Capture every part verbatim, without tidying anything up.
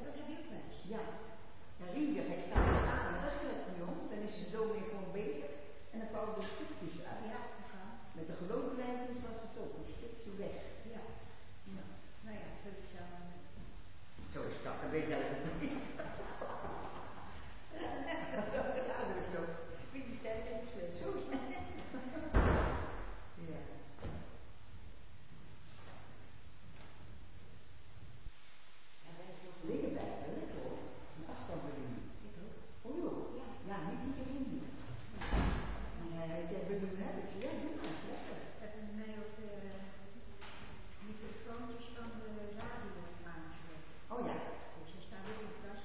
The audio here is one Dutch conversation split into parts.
dat heb je ook wel eens. Ja. En Rieger, hij staat aan, maar dat is niet jong. Dan is de dominee gewoon bezig. En dan vouwen de stukjes uit. Ja, okay. Met de gelooflijntjes was het ook een stukje weg. Ja. Ja. Nou ja, dat is zo. Zo is dat, dat weet jij ook niet. Ja, dat is zo. Wie die stem in de sled, zo is het. Ja. Ja, wij hebben ook dingen bij, let hoor. Een afstand bedienen. Ik ook. Oh joh. Ja. Ja, niet iedereen die. Nee, jij bedienen heb ik. Ja, doe maar, lekker. Heb je mij op de microfoontjes van de radio aangezet? Oh ja. Dus er staat ook een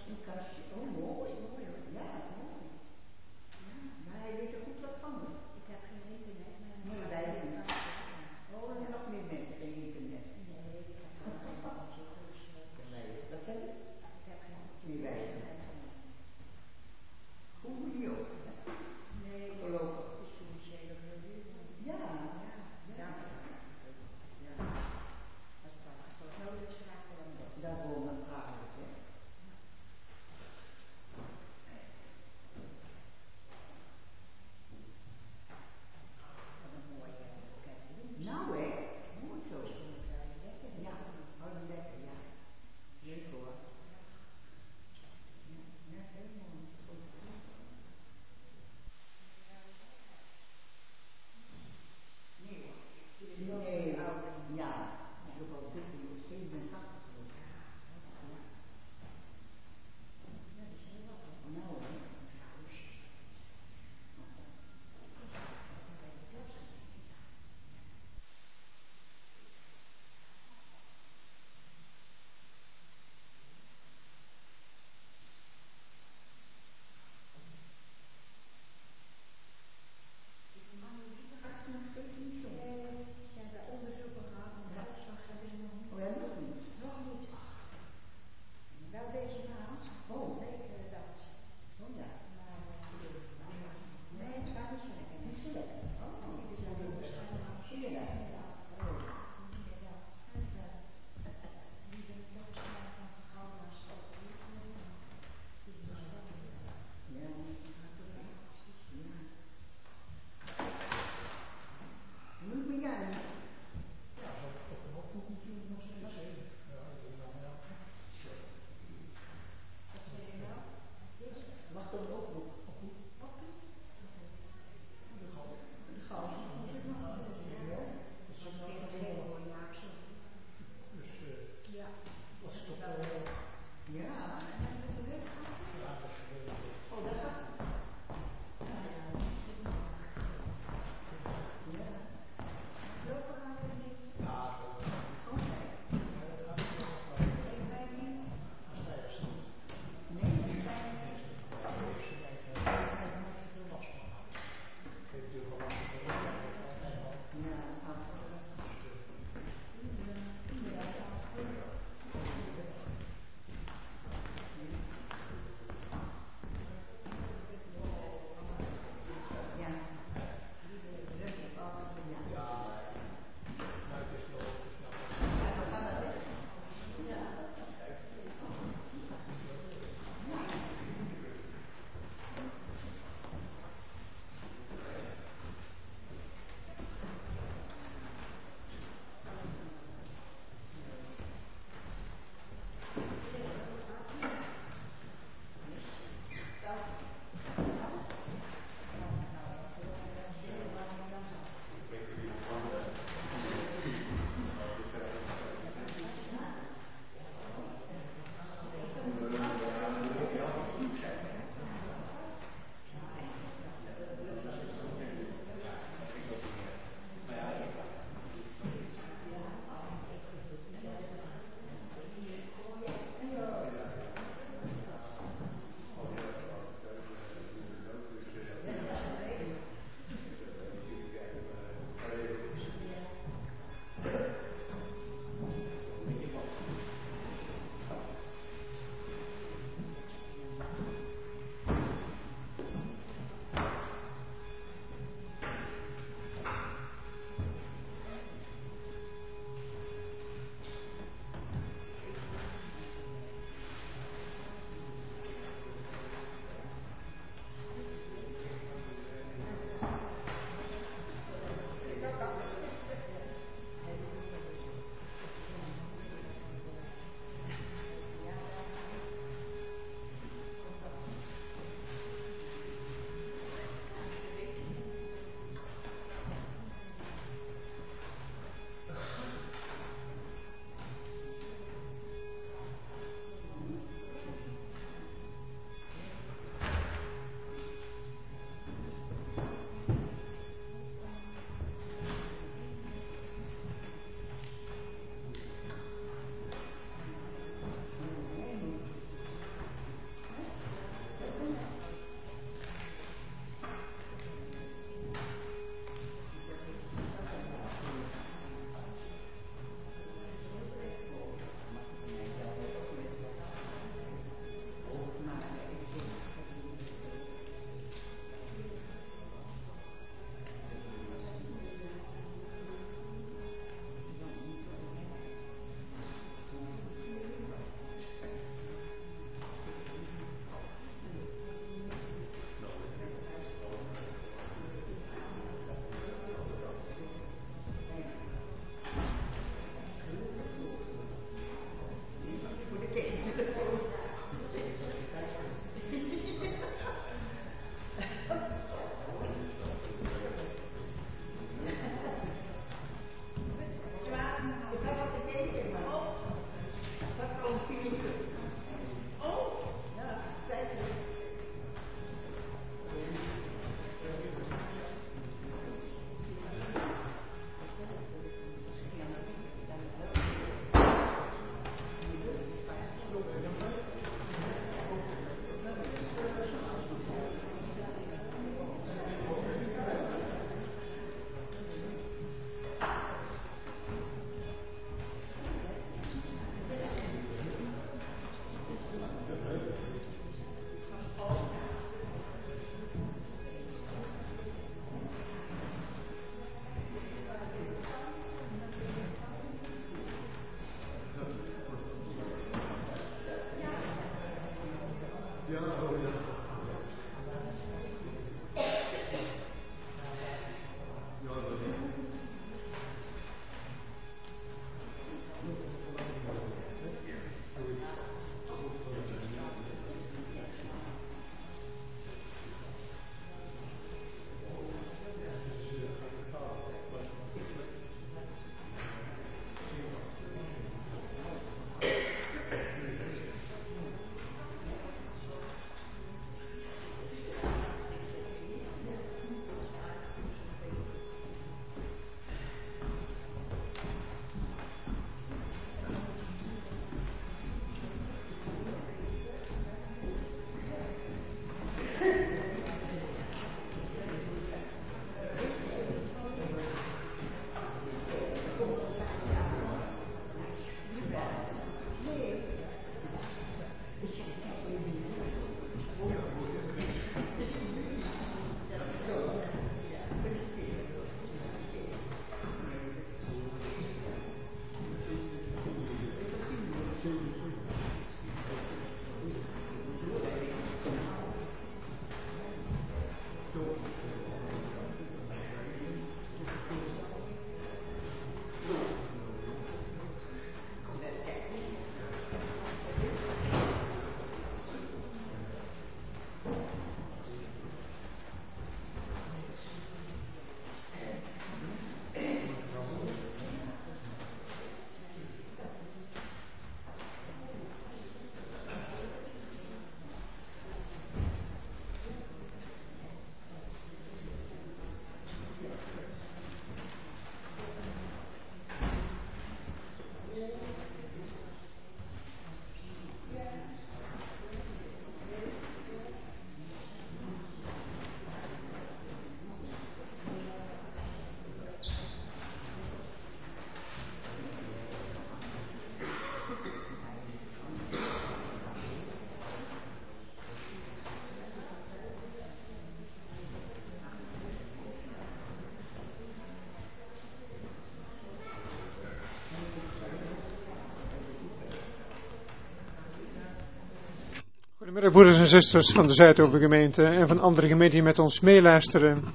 Goedemiddag broeders en zusters van de Zuidovergemeente en van andere gemeenten die met ons meeluisteren.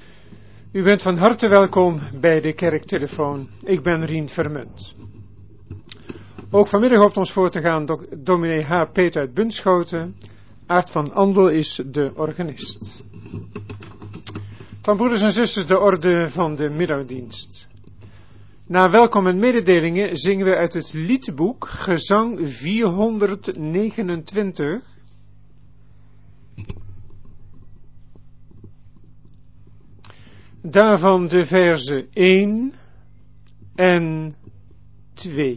U bent van harte welkom bij de kerktelefoon. Ik ben Rien Vermunt. Ook vanmiddag hoopt ons voor te gaan dok- dominee H. Peter uit Bunschoten. Aart van Andel is de organist. Van broeders en zusters de orde van de middagdienst. Na welkom en mededelingen zingen we uit het liedboek Gezang vierhonderdnegenentwintig. Daarvan de verzen één en twee.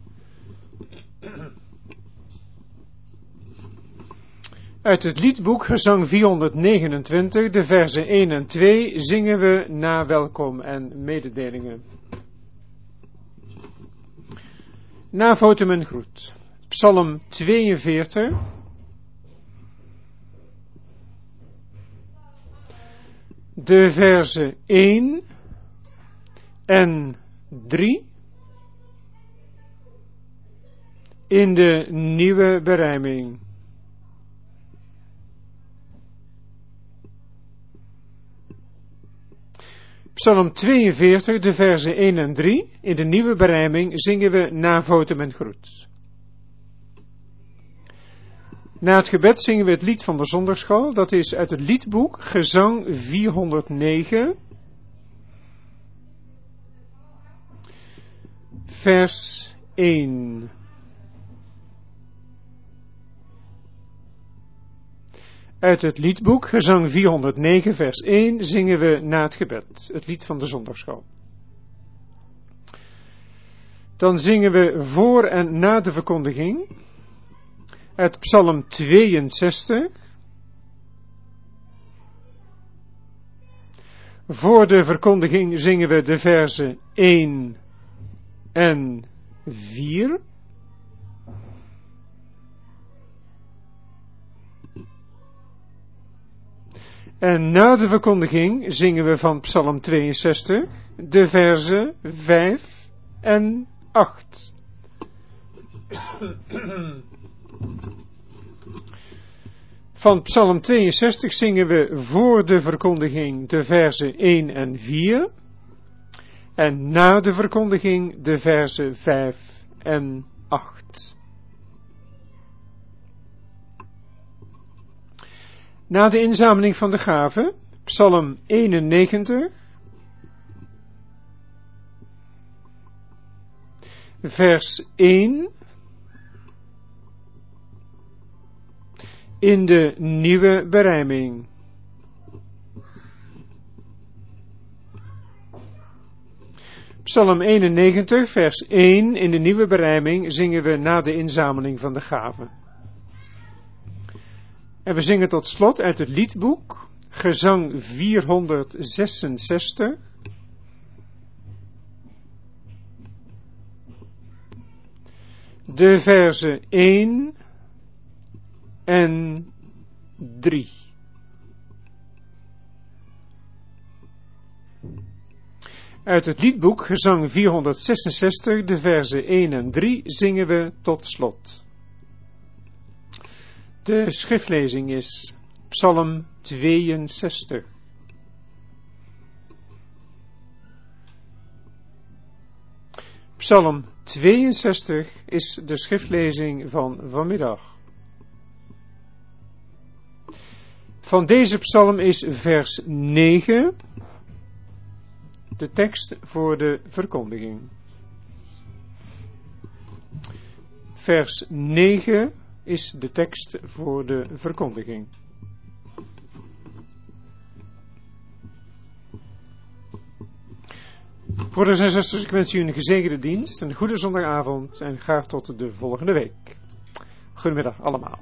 Uit het liedboek Gezang vierhonderdnegenentwintig, de verzen één en twee, zingen we na welkom en mededelingen. Na votum en groet. Psalm tweeënveertig. De verzen één en drie. In de nieuwe berijming. Psalm tweeënveertig, de verzen één en drie. In de nieuwe berijming zingen we na votum en groet. Na het gebed zingen we het lied van de zondagschool. Dat is uit het liedboek Gezang vierhonderdnegen. Vers één. Uit het liedboek Gezang vierhonderdnegen vers één zingen we na het gebed. Het lied van de zondagschool. Dan zingen we voor en na de verkondiging. Uit Psalm tweeënzestig. Voor de verkondiging zingen we de verzen één en vier. En na de verkondiging zingen we van Psalm tweeënzestig de verzen vijf en acht. Van Psalm tweeënzestig zingen we voor de verkondiging de verzen één en vier. En na de verkondiging de verzen vijf en acht. Na de inzameling van de gaven, Psalm eenennegentig, vers één, in de nieuwe berijming. Psalm eenennegentig, vers één, in de nieuwe berijming zingen we na de inzameling van de gaven. En we zingen tot slot uit het liedboek, gezang vierhonderdzesenzestig. De verzen één en drie. Uit het liedboek, gezang vierhonderdzesenzestig, de verzen één en drie, zingen we tot slot. De schriftlezing is Psalm tweeënzestig. Psalm tweeënzestig is de schriftlezing van vanmiddag. Van deze psalm is vers negen de tekst voor de verkondiging. Vers negen is de tekst voor de verkondiging. Broeders en zusters, ik wens u een gezegende dienst, een goede zondagavond en graag tot de volgende week. Goedemiddag allemaal.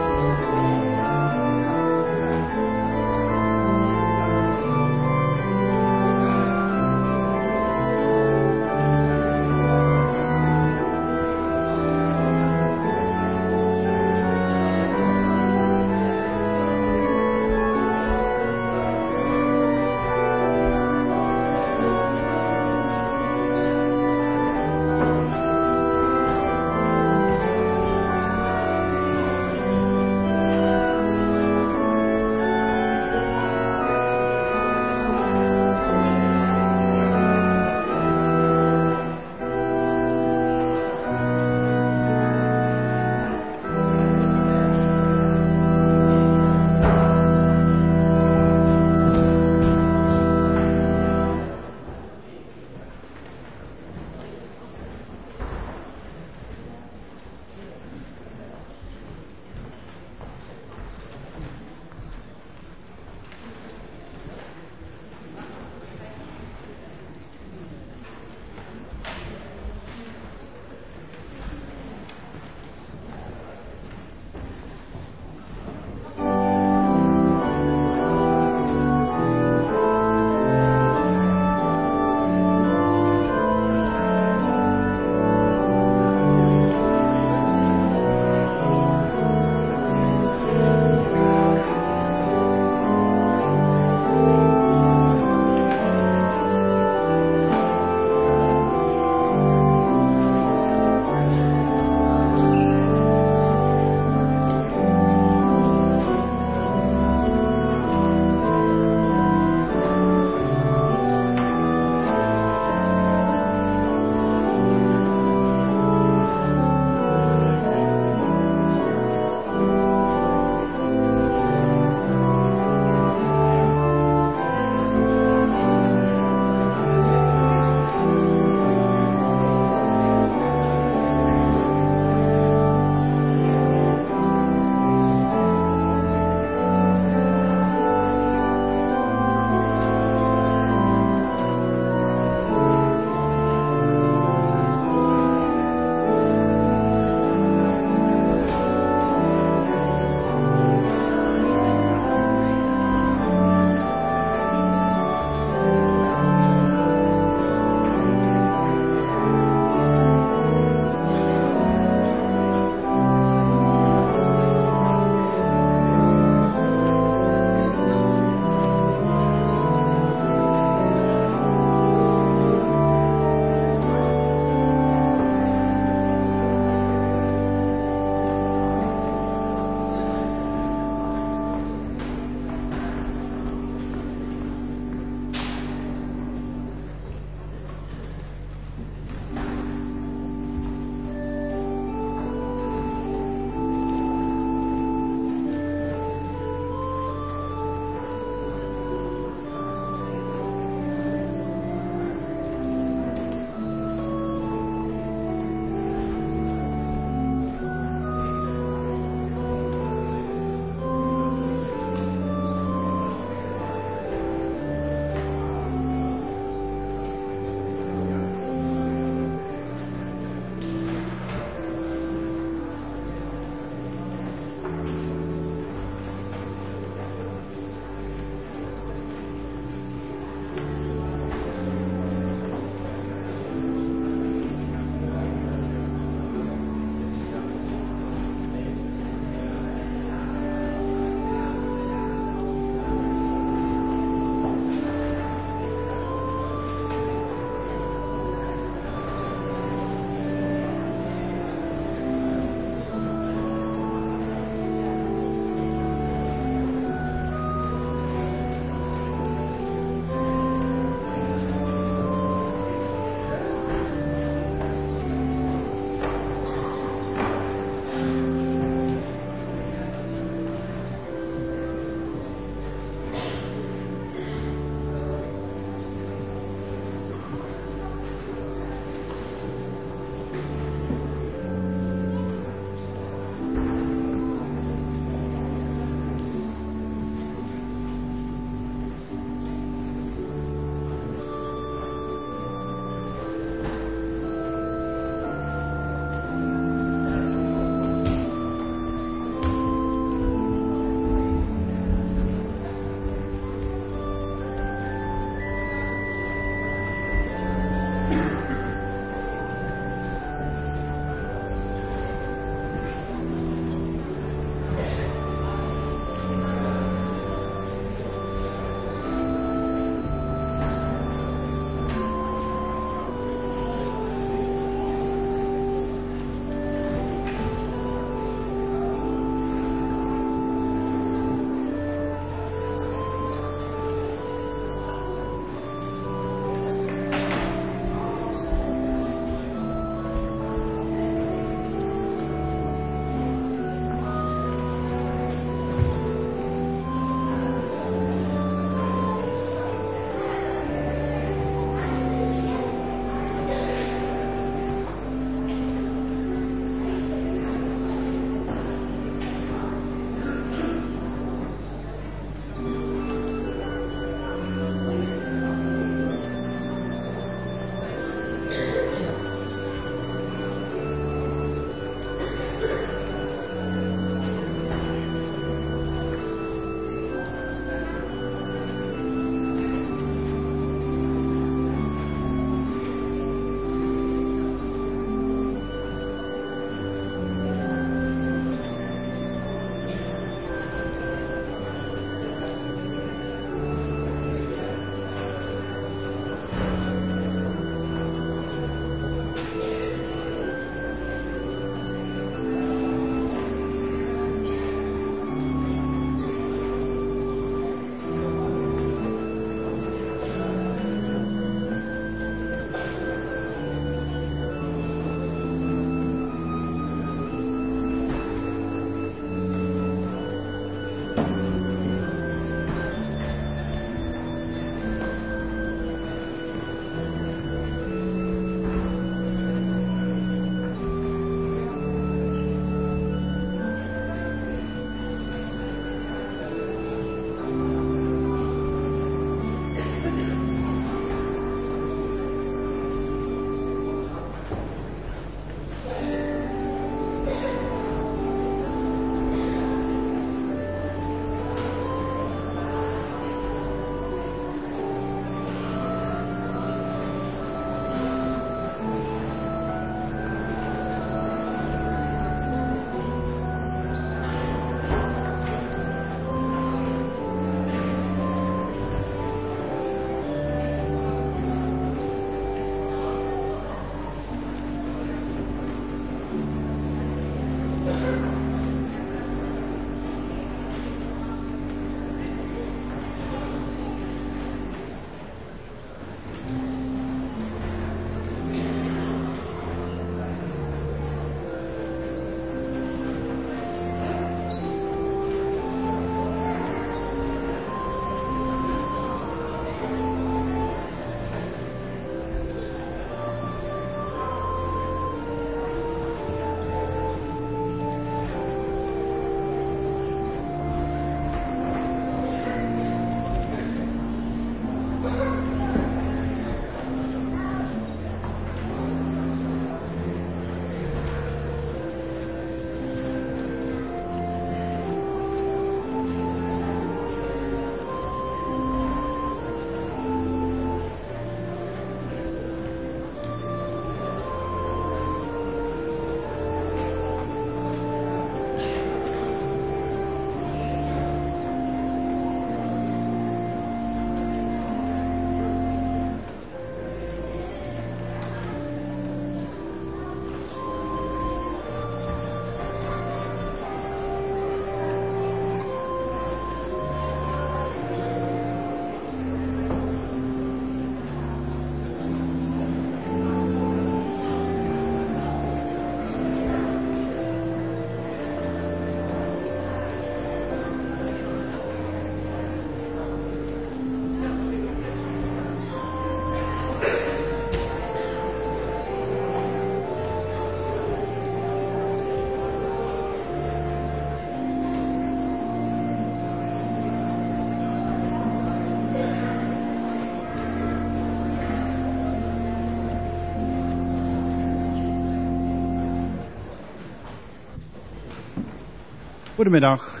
Goedemiddag.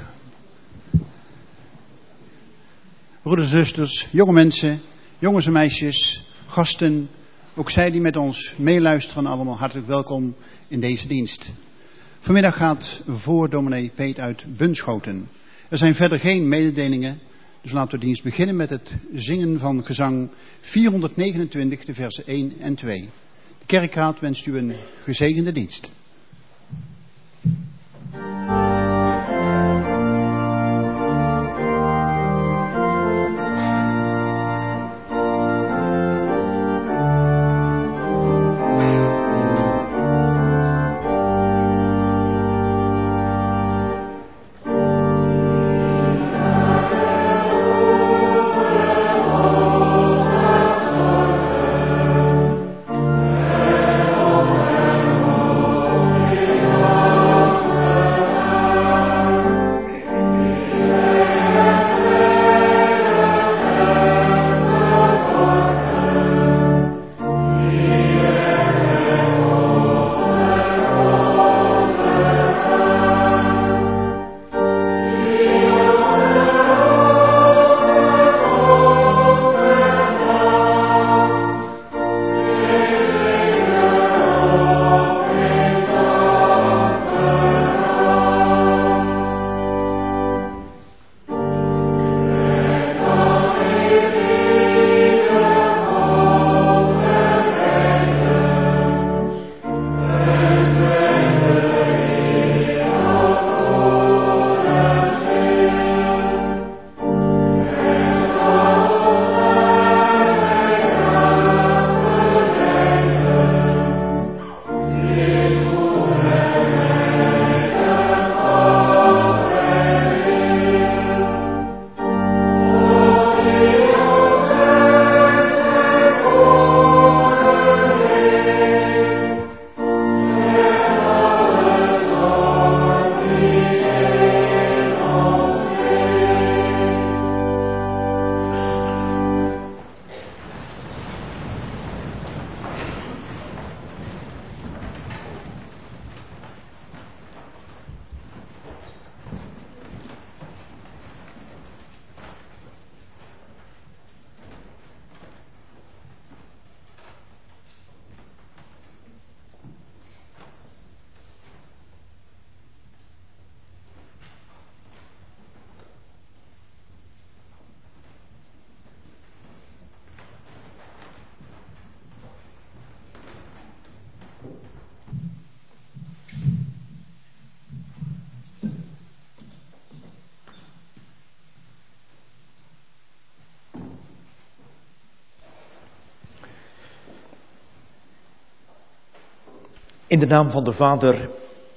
Broeders en zusters, jonge mensen, jongens en meisjes, gasten, ook zij die met ons meeluisteren, allemaal hartelijk welkom in deze dienst. Vanmiddag gaat voor dominee Peet uit Bunschoten. Er zijn verder geen mededelingen, dus laten we de dienst beginnen met het zingen van gezang vierhonderdnegenentwintig, de versen één en twee. De kerkraad wenst u een gezegende dienst. In de naam van de Vader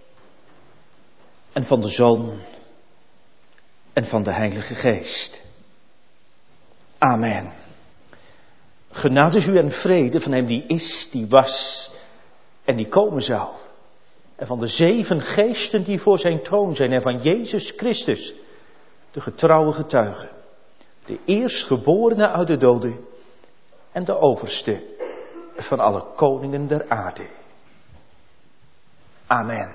en van de Zoon en van de Heilige Geest. Amen. Genade is u en vrede van hem die is, die was en die komen zal. En van de zeven geesten die voor zijn troon zijn en van Jezus Christus, de getrouwe getuige. De eerstgeborene uit de doden en de overste van alle koningen der aarde. Amen.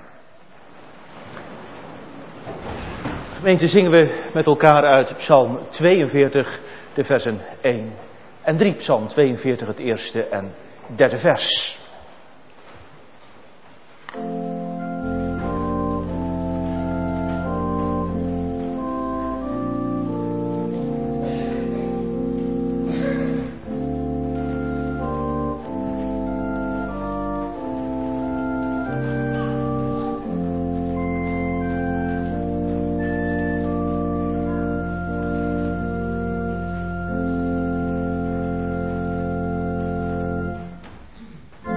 Gemeente, zingen we met elkaar uit Psalm tweeënveertig, de versen één en drie. Psalm tweeënveertig, het eerste en derde vers. Thank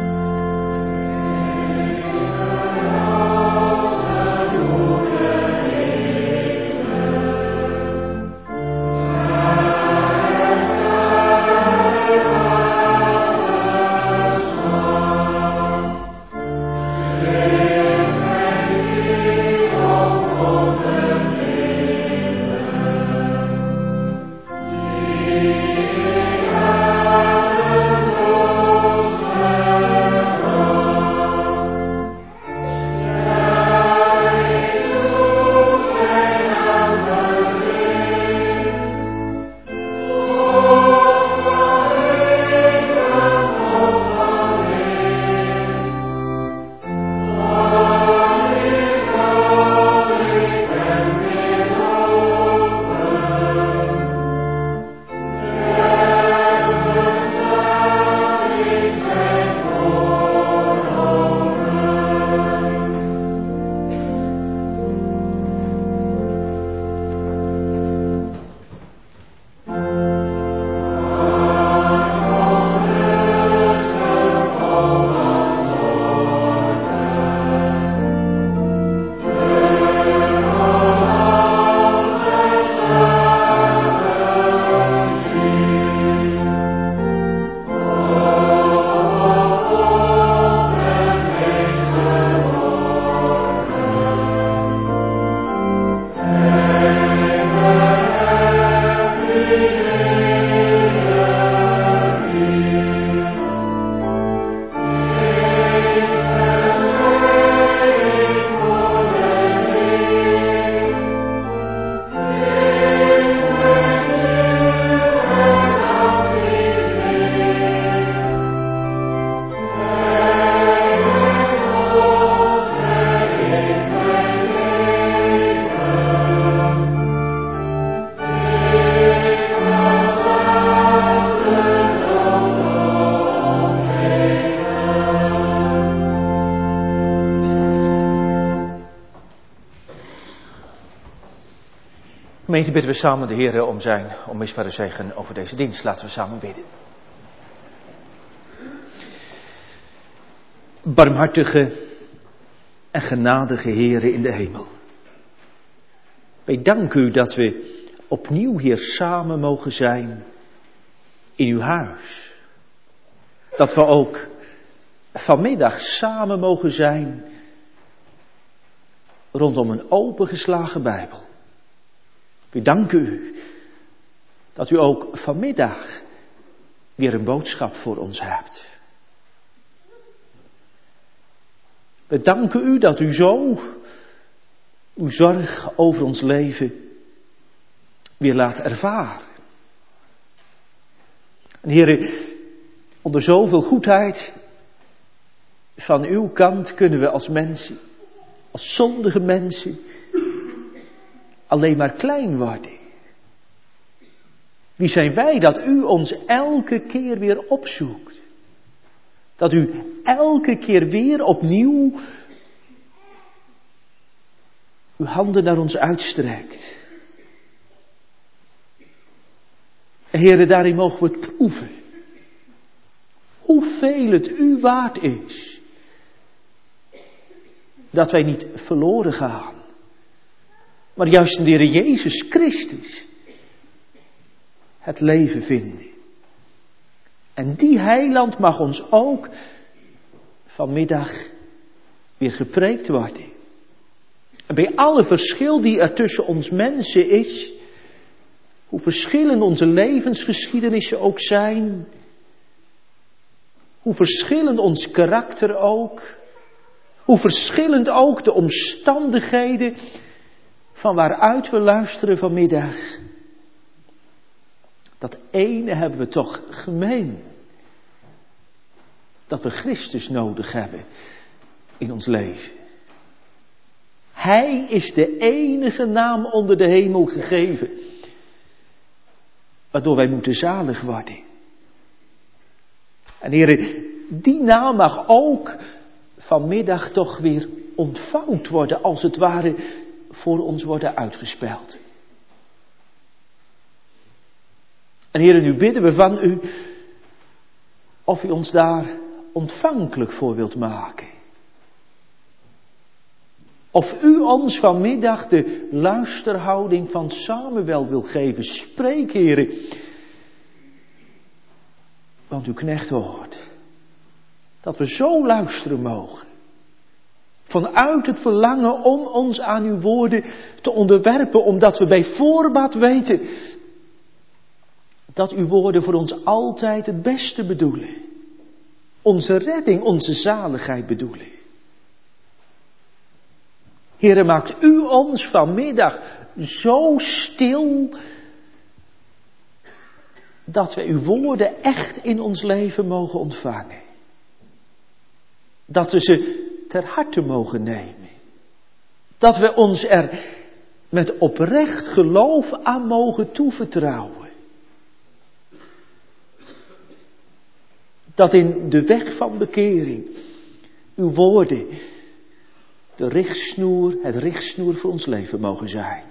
Gemeente, bidden we samen de Heer om zijn onmisbare zegen over deze dienst. Laten we samen bidden. Barmhartige en genadige Heere in de hemel. Wij danken u dat we opnieuw hier samen mogen zijn in uw huis. Dat we ook vanmiddag samen mogen zijn rondom een opengeslagen Bijbel. We danken u dat u ook vanmiddag weer een boodschap voor ons hebt. We danken u dat u zo uw zorg over ons leven weer laat ervaren. En Heere, onder zoveel goedheid van uw kant kunnen we als mensen, als zondige mensen, alleen maar klein worden. Wie zijn wij dat u ons elke keer weer opzoekt? Dat u elke keer weer opnieuw uw handen naar ons uitstrekt. Heere, daarin mogen we het proeven. Hoeveel het u waard is. Dat wij niet verloren gaan. Maar juist in de Heer Jezus Christus het leven vinden. En die heiland mag ons ook vanmiddag weer gepreekt worden. En bij alle verschil die er tussen ons mensen is, hoe verschillend onze levensgeschiedenissen ook zijn, hoe verschillend ons karakter ook, hoe verschillend ook de omstandigheden van waaruit we luisteren vanmiddag. Dat ene hebben we toch gemeen. Dat we Christus nodig hebben in ons leven. Hij is de enige naam onder de hemel gegeven, waardoor wij moeten zalig worden. En Heere, die naam mag ook vanmiddag toch weer ontvouwd worden, als het ware voor ons worden uitgespeld. En Heere, nu bidden we van u of u ons daar ontvankelijk voor wilt maken. Of u ons vanmiddag de luisterhouding van Samuel wil geven. Spreek, Heere. Want uw knecht hoort dat we zo luisteren mogen. Vanuit het verlangen om ons aan uw woorden te onderwerpen. Omdat we bij voorbaat weten dat uw woorden voor ons altijd het beste bedoelen. Onze redding, onze zaligheid bedoelen. Heere, maakt u ons vanmiddag zo stil dat we uw woorden echt in ons leven mogen ontvangen. Dat we ze ter harte mogen nemen. Dat we ons er met oprecht geloof aan mogen toevertrouwen. Dat in de weg van bekering uw woorden de richtsnoer, het richtsnoer voor ons leven mogen zijn.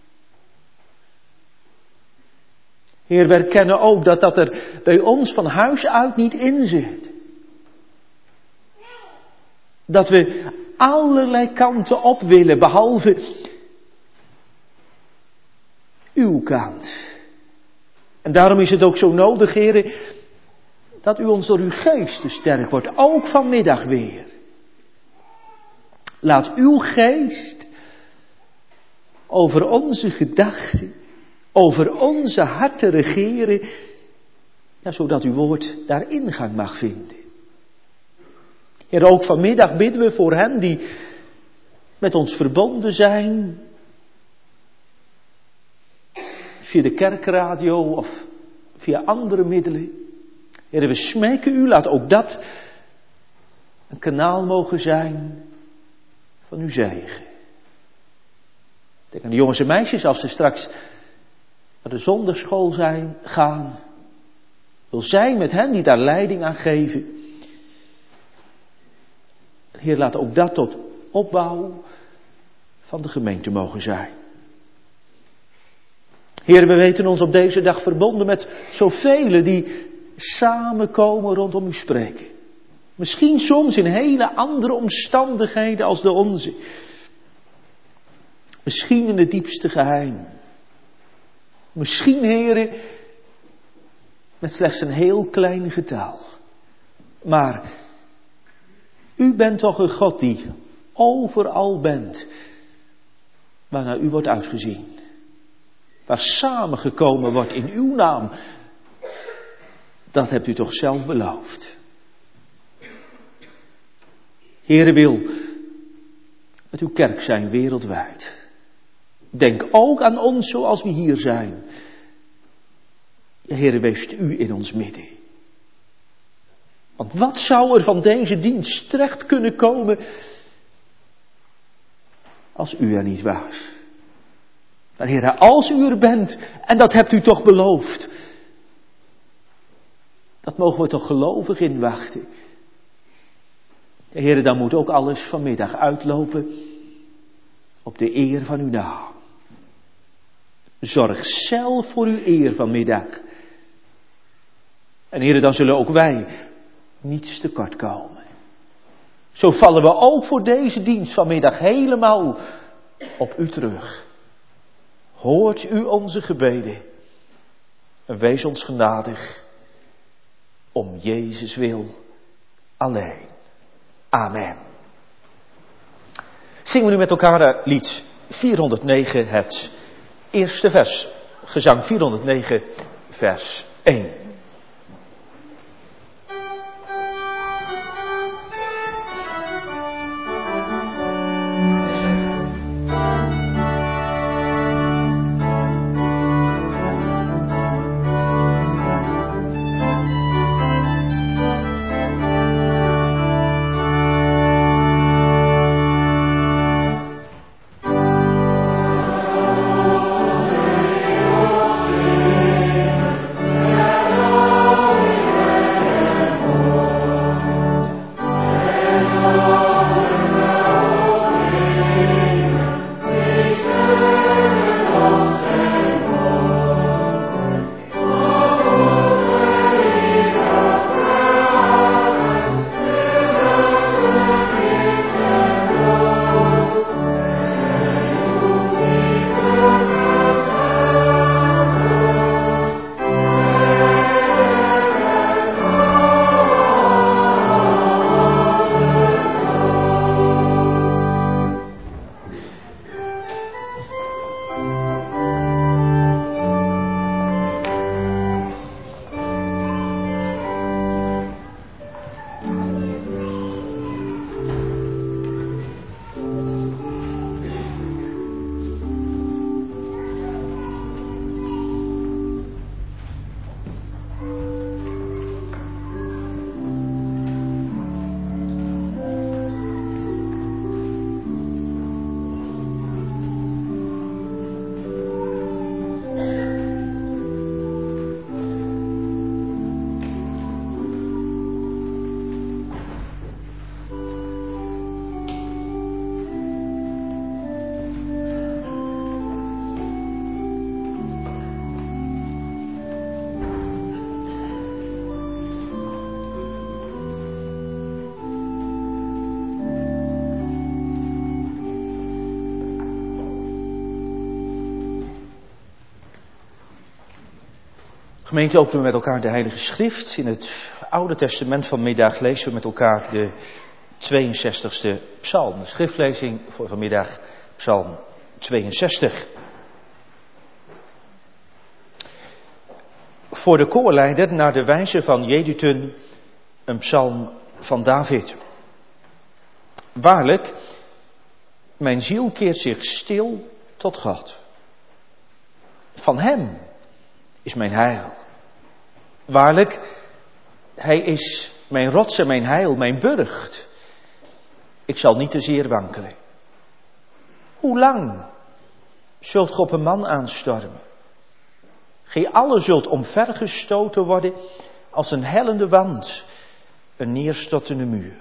Heer, we erkennen ook dat dat er bij ons van huis uit niet in zit. Dat we allerlei kanten op willen, behalve uw kant. En daarom is het ook zo nodig, Heer, dat u ons door uw geest te sterk wordt, ook vanmiddag weer. Laat uw geest over onze gedachten, over onze harten regeren, ja, zodat uw woord daar ingang mag vinden. Heer, ook vanmiddag bidden we voor hen die met ons verbonden zijn, via de kerkradio of via andere middelen. Heer, we smeken u, laat ook dat een kanaal mogen zijn van uw zegen. Denk aan de jongens en meisjes als ze straks naar de zondagschool zijn, gaan. Wil zijn met hen die daar leiding aan geven. Heer, laat ook dat tot opbouw van de gemeente mogen zijn. Heer, we weten ons op deze dag verbonden met zoveel die samenkomen rondom u spreken. Misschien soms in hele andere omstandigheden als de onze. Misschien in het diepste geheim. Misschien, Heere, met slechts een heel klein getal. Maar u bent toch een God die overal bent, waar naar u wordt uitgezien. Waar samengekomen wordt in uw naam. Dat hebt u toch zelf beloofd. Heere, wil met uw kerk zijn wereldwijd. Denk ook aan ons zoals we hier zijn. Heere, wees u in ons midden. Want wat zou er van deze dienst terecht kunnen komen als u er niet was? Maar Heere, als u er bent, en dat hebt u toch beloofd, dat mogen we toch gelovig inwachten. Heere, dan moet ook alles vanmiddag uitlopen op de eer van uw naam. Zorg zelf voor uw eer vanmiddag. En Heere, dan zullen ook wij niets tekort komen. Zo vallen we ook voor deze dienst vanmiddag helemaal op u terug. Hoort u onze gebeden en wees ons genadig om Jezus wil alleen. Amen. Zingen we nu met elkaar lied vierhonderdnegen, het eerste vers. Gezang vierhonderdnegen, vers één. Gemeente, openen we met elkaar de Heilige Schrift. In het Oude Testament vanmiddag lezen we met elkaar de tweeënzestigste psalm. De schriftlezing voor vanmiddag, psalm tweeënzestig. Voor de koorleider naar de wijze van Jedutun, een psalm van David. Waarlijk, mijn ziel keert zich stil tot God. Van hem is mijn heil. Waarlijk, hij is mijn rots en mijn heil, mijn burcht. Ik zal niet te zeer wankelen. Hoe lang zult ge op een man aanstormen? Gij alle zult omvergestoten worden als een hellende wand, een neerstortende muur.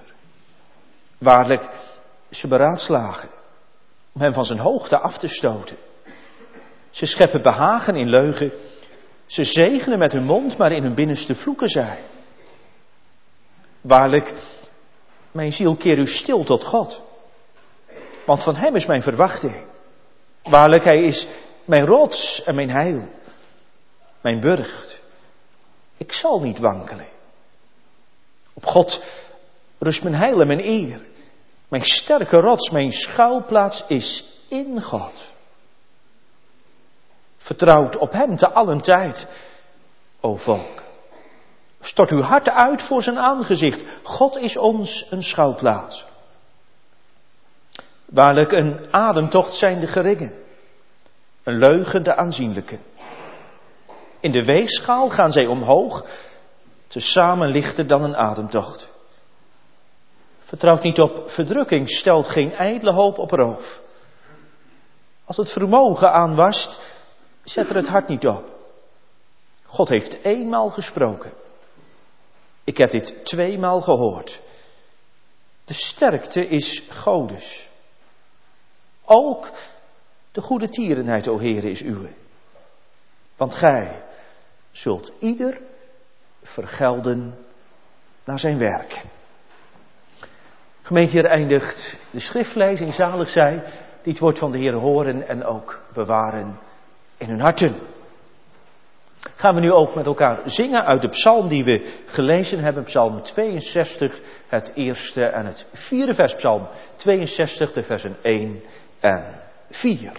Waarlijk, ze beraadslagen om hem van zijn hoogte af te stoten. Ze scheppen behagen in leugen. Ze zegenen met hun mond, maar in hun binnenste vloeken zij. Waarlijk, mijn ziel, keer u stil tot God. Want van hem is mijn verwachting. Waarlijk, hij is mijn rots en mijn heil. Mijn burcht. Ik zal niet wankelen. Op God rust mijn heil en mijn eer. Mijn sterke rots, mijn schuilplaats is in God. Vertrouwt op hem te allen tijd, o volk. Stort uw hart uit voor zijn aangezicht. God is ons een schuilplaats. Waarlijk, een ademtocht zijn de geringen. Een leugen de aanzienlijken. In de weegschaal gaan zij omhoog. Tezamen lichter dan een ademtocht. Vertrouwt niet op verdrukking, stelt geen ijdele hoop op roof. Als het vermogen aanwast, zet er het hart niet op. God heeft eenmaal gesproken. Ik heb dit tweemaal gehoord. De sterkte is Godes. Ook de goede tierenheid, o Heere, is uwe. Want gij zult ieder vergelden naar zijn werk. Gemeente, hier eindigt de schriftlezing. Zalig zij die het woord van de Heer horen en ook bewaren in hun harten. Gaan we nu ook met elkaar zingen uit de psalm die we gelezen hebben. Psalm tweeënzestig, het eerste en het vierde vers. Psalm tweeënzestig, de versen één en vier.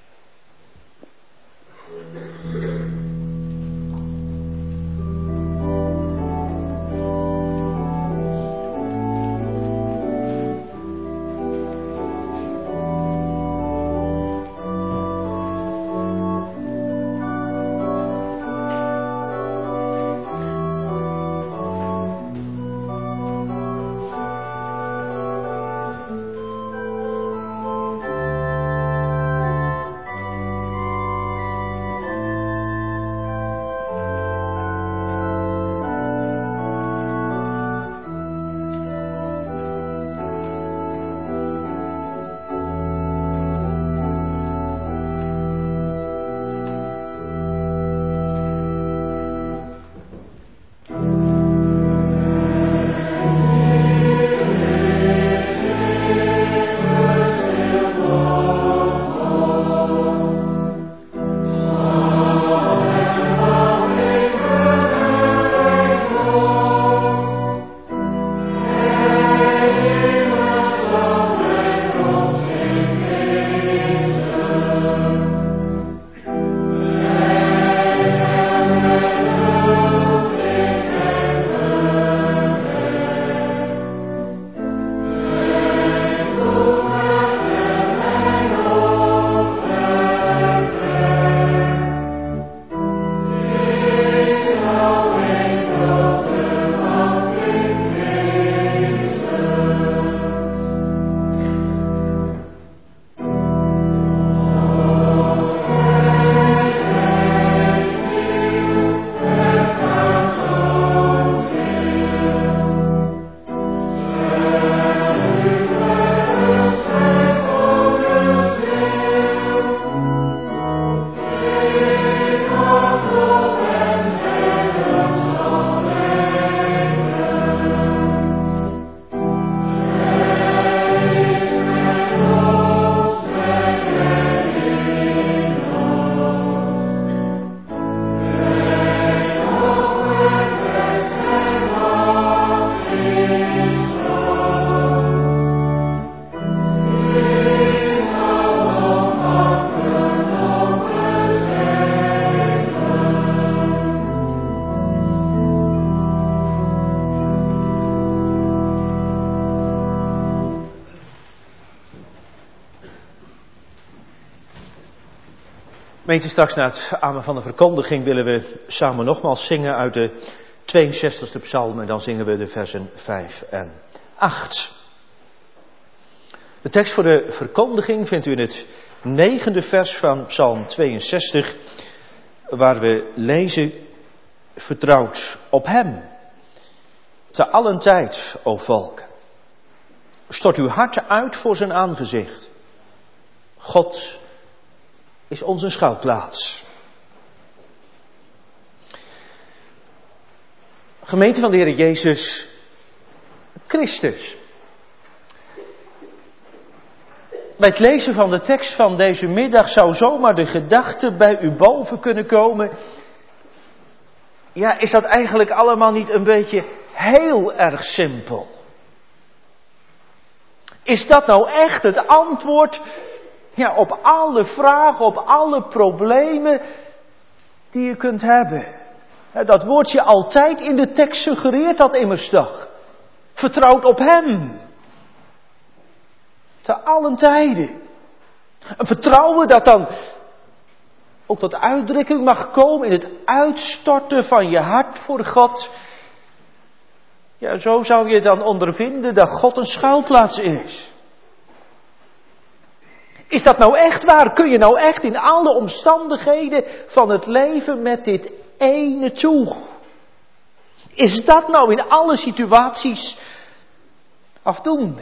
Gemeente, straks na het amen van de verkondiging willen we samen nogmaals zingen uit de tweeënzestigste psalm en dan zingen we de versen vijf en acht. De tekst voor de verkondiging vindt u in het negende vers van psalm tweeënzestig, waar we lezen: vertrouwt op hem, te allen tijd, o volk. Stort uw harten uit voor zijn aangezicht. God is onze schuilplaats. Gemeente van de Heer Jezus Christus. Bij het lezen van de tekst van deze middag zou zomaar de gedachte bij u boven kunnen komen. Ja, is dat eigenlijk allemaal niet een beetje heel erg simpel? Is dat nou echt het antwoord, ja, op alle vragen, op alle problemen die je kunt hebben? Dat woordje altijd in de tekst suggereert dat immers toch. Vertrouwt op Hem. Te allen tijden. Een vertrouwen dat dan ook tot uitdrukking mag komen in het uitstorten van je hart voor God. Ja, zo zou je dan ondervinden dat God een schuilplaats is. Is dat nou echt waar? Kun je nou echt in alle omstandigheden van het leven met dit ene toe? Is dat nou in alle situaties afdoende?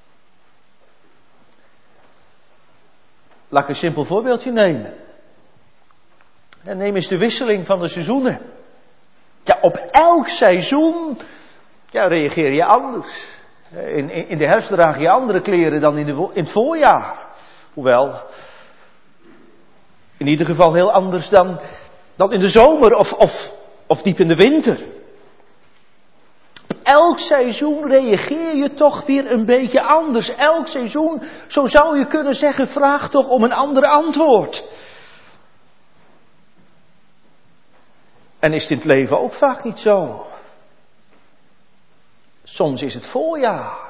Laat ik een simpel voorbeeldje nemen. En neem eens de wisseling van de seizoenen. Ja, op elk seizoen ja, reageer je anders. In, in, in de herfst draag je andere kleren dan in, de, in het voorjaar. Hoewel, in ieder geval heel anders dan, dan in de zomer of, of, of diep in de winter. Op elk seizoen reageer je toch weer een beetje anders. Elk seizoen, zo zou je kunnen zeggen, vraagt toch om een ander antwoord. En is het in het leven ook vaak niet zo? Soms is het voorjaar.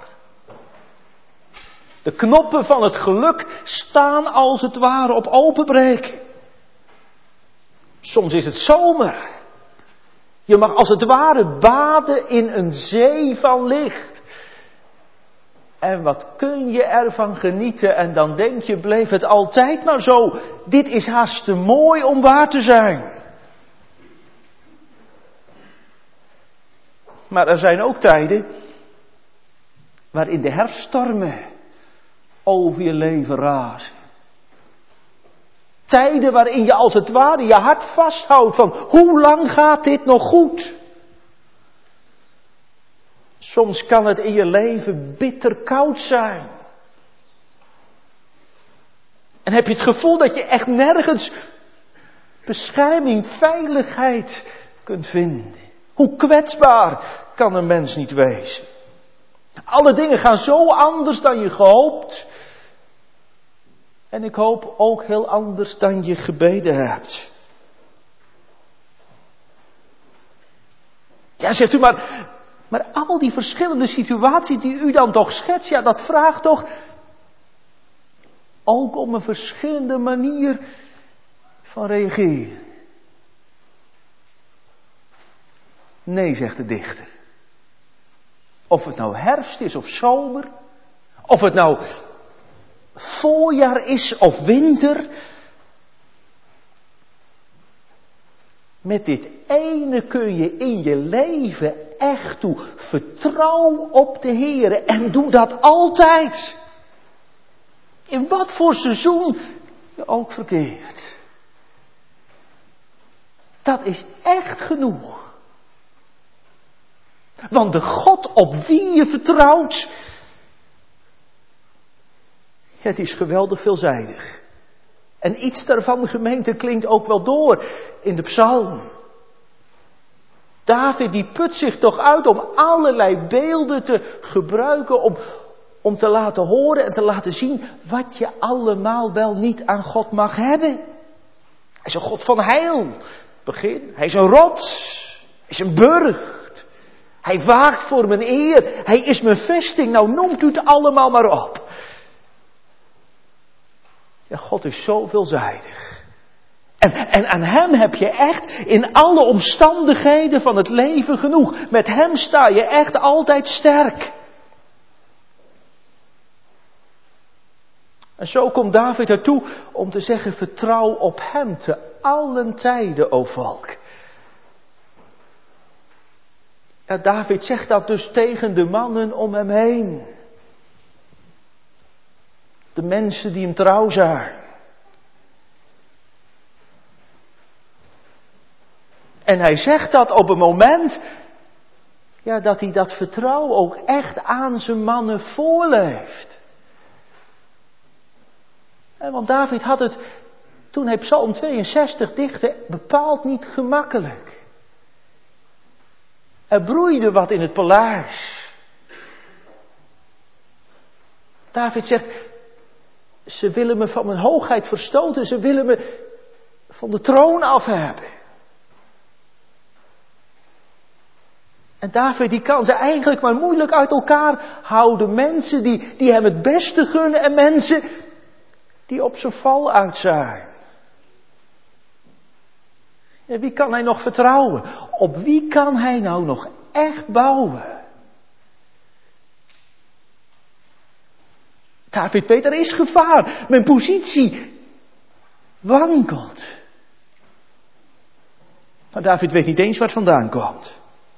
De knoppen van het geluk staan als het ware op openbreken. Soms is het zomer. Je mag als het ware baden in een zee van licht. En wat kun je ervan genieten? En dan denk je, bleef het altijd maar zo. Dit is haast te mooi om waar te zijn. Maar er zijn ook tijden waarin de herfststormen over je leven razen. Tijden waarin je als het ware je hart vasthoudt van hoe lang gaat dit nog goed? Soms kan het in je leven bitter koud zijn. En heb je het gevoel dat je echt nergens bescherming, veiligheid kunt vinden. Hoe kwetsbaar kan een mens niet wezen? Alle dingen gaan zo anders dan je gehoopt. En ik hoop ook heel anders dan je gebeden hebt. Ja, zegt u, maar, maar al die verschillende situaties die u dan toch schetst, ja, dat vraagt toch ook om een verschillende manier van reageren. Nee, zegt de dichter. Of het nou herfst is of zomer, of het nou voorjaar is of winter. Met dit ene kun je in je leven echt toe. Vertrouw op de Heere en doe dat altijd. In wat voor seizoen je ook verkeert. Dat is echt genoeg. Want de God op wie je vertrouwt, het is geweldig veelzijdig. En iets daarvan, gemeente, klinkt ook wel door in de psalm. David die put zich toch uit om allerlei beelden te gebruiken om, om te laten horen en te laten zien wat je allemaal wel niet aan God mag hebben. Hij is een God van heil, begin. Hij is een rots, hij is een burcht. Hij waakt voor mijn eer, hij is mijn vesting. Nou noemt u het allemaal maar op. Ja, God is zo veelzijdig. En, en aan hem heb je echt in alle omstandigheden van het leven genoeg. Met hem sta je echt altijd sterk. En zo komt David ertoe om te zeggen, vertrouw op hem te allen tijden, o volk. Ja, David zegt dat dus tegen de mannen om hem heen. De mensen die hem trouw zijn. En hij zegt dat op een moment, ja, dat hij dat vertrouwen ook echt aan zijn mannen voorleeft. En want David had het, toen hij Psalm tweeënzestig dichtte, bepaald niet gemakkelijk. Er broeide wat in het paleis. David zegt, ze willen me van mijn hoogheid verstoten, ze willen me van de troon af hebben. En David die kan ze eigenlijk maar moeilijk uit elkaar houden. Mensen die, die hem het beste gunnen en mensen die op zijn val uit zijn. En wie kan hij nog vertrouwen? Op wie kan hij nou nog echt bouwen? David weet, er is gevaar. Mijn positie wankelt. Maar David weet niet eens waar het vandaan komt.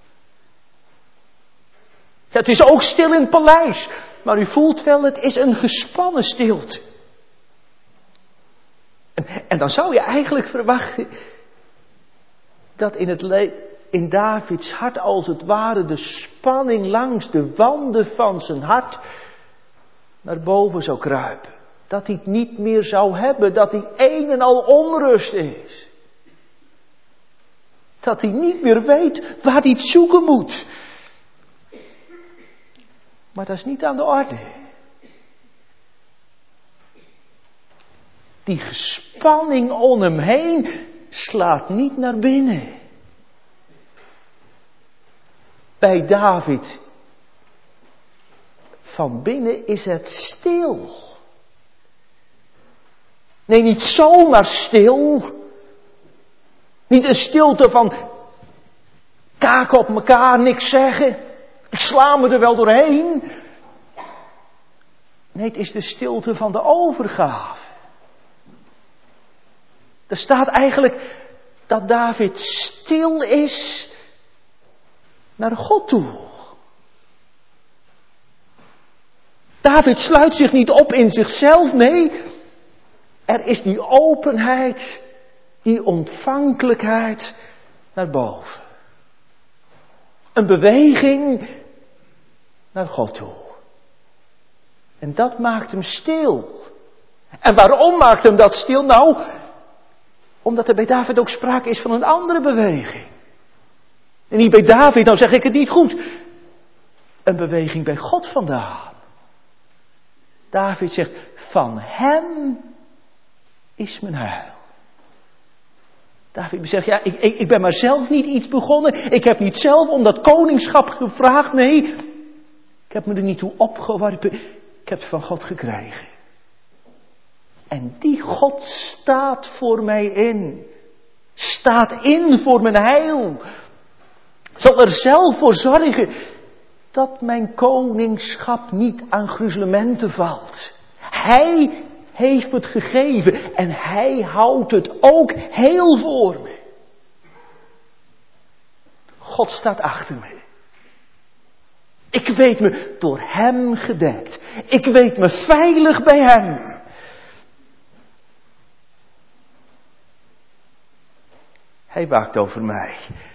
Ja, het is ook stil in het paleis. Maar u voelt wel, het is een gespannen stilte. En, en dan zou je eigenlijk verwachten dat in, het le- in Davids hart als het ware de spanning langs de wanden van zijn hart naar boven zou kruipen. Dat hij het niet meer zou hebben, dat hij een en al onrust is. Dat hij niet meer weet waar hij het zoeken moet. Maar dat is niet aan de orde. Die gespanning om hem heen slaat niet naar binnen. Bij David, van binnen is het stil. Nee, niet zomaar stil. Niet een stilte van kaken op elkaar, niks zeggen. Ik sla me er wel doorheen. Nee, het is de stilte van de overgave. Er staat eigenlijk dat David stil is naar God toe. David sluit zich niet op in zichzelf, nee. Er is die openheid, die ontvankelijkheid naar boven. Een beweging naar God toe. En dat maakt hem stil. En waarom maakt hem dat stil? Nou, omdat er bij David ook sprake is van een andere beweging. En niet bij David, nou zeg ik het niet goed. Een beweging bij God vandaan. David zegt, van hem is mijn heil. David zegt, ja, ik, ik, ik ben maar zelf niet iets begonnen. Ik heb niet zelf om dat koningschap gevraagd. Nee, ik heb me er niet toe opgeworpen. Ik heb het van God gekregen. En die God staat voor mij in. Staat in voor mijn heil. Zal er zelf voor zorgen dat mijn koningschap niet aan gruzelementen valt. Hij heeft het gegeven en hij houdt het ook heel voor me. God staat achter me. Ik weet me door hem gedekt. Ik weet me veilig bij hem. Hij waakt over mij.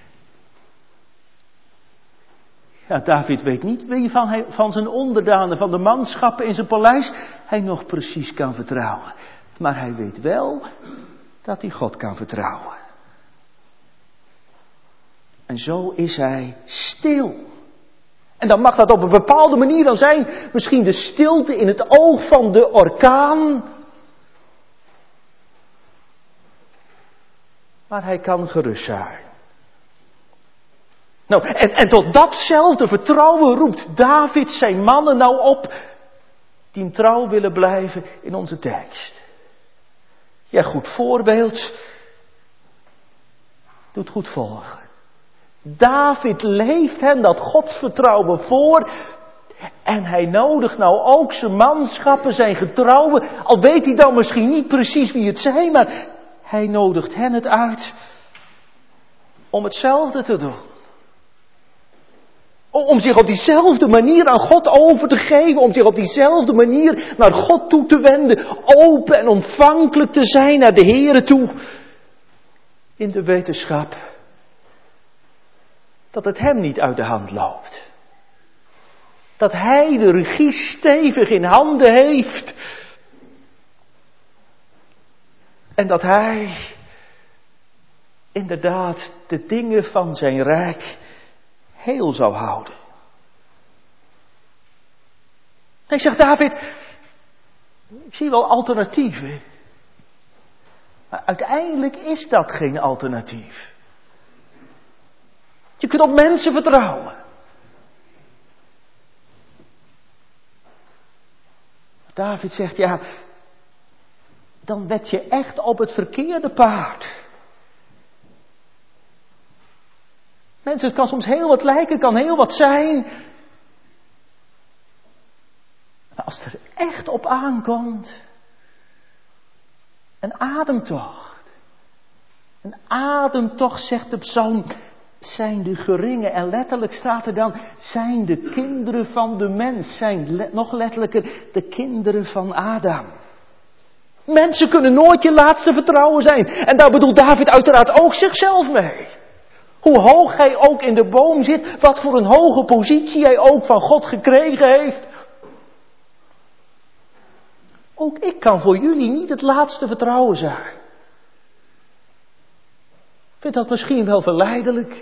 Ja, David weet niet wie van, hij, van zijn onderdanen, van de manschappen in zijn paleis, hij nog precies kan vertrouwen. Maar hij weet wel dat hij God kan vertrouwen. En zo is hij stil. En dan mag dat op een bepaalde manier dan zijn, misschien de stilte in het oog van de orkaan. Maar hij kan gerust zijn. Nou, en, en tot datzelfde vertrouwen roept David zijn mannen nou op, die hem trouw willen blijven in onze tekst. Ja, goed voorbeeld. Doet goed volgen. David leeft hen dat godsvertrouwen voor. En hij nodigt nou ook zijn manschappen, zijn getrouwen. Al weet hij dan misschien niet precies wie het zijn, maar hij nodigt hen het uit om hetzelfde te doen. Om zich op diezelfde manier aan God over te geven. Om zich op diezelfde manier naar God toe te wenden. Open en ontvankelijk te zijn naar de Here toe. In de wetenschap dat het hem niet uit de hand loopt. Dat hij de regie stevig in handen heeft. En dat hij inderdaad de dingen van zijn rijk heel zou houden. Ik zeg, David, ik zie wel alternatieven. Maar uiteindelijk is dat geen alternatief. Je kunt op mensen vertrouwen. David zegt, ja, dan wed je echt op het verkeerde paard. Mensen, het kan soms heel wat lijken, het kan heel wat zijn. Maar als het er echt op aankomt, een ademtocht. Een ademtocht, zegt de psalm, zijn de geringe. En letterlijk staat er dan, zijn de kinderen van de mens. Zijn le- nog letterlijker, de kinderen van Adam. Mensen kunnen nooit je laatste vertrouwen zijn. En daar bedoelt David uiteraard ook zichzelf mee. Hoe hoog hij ook in de boom zit, wat voor een hoge positie hij ook van God gekregen heeft. Ook ik kan voor jullie niet het laatste vertrouwen zijn. Ik vind dat misschien wel verleidelijk.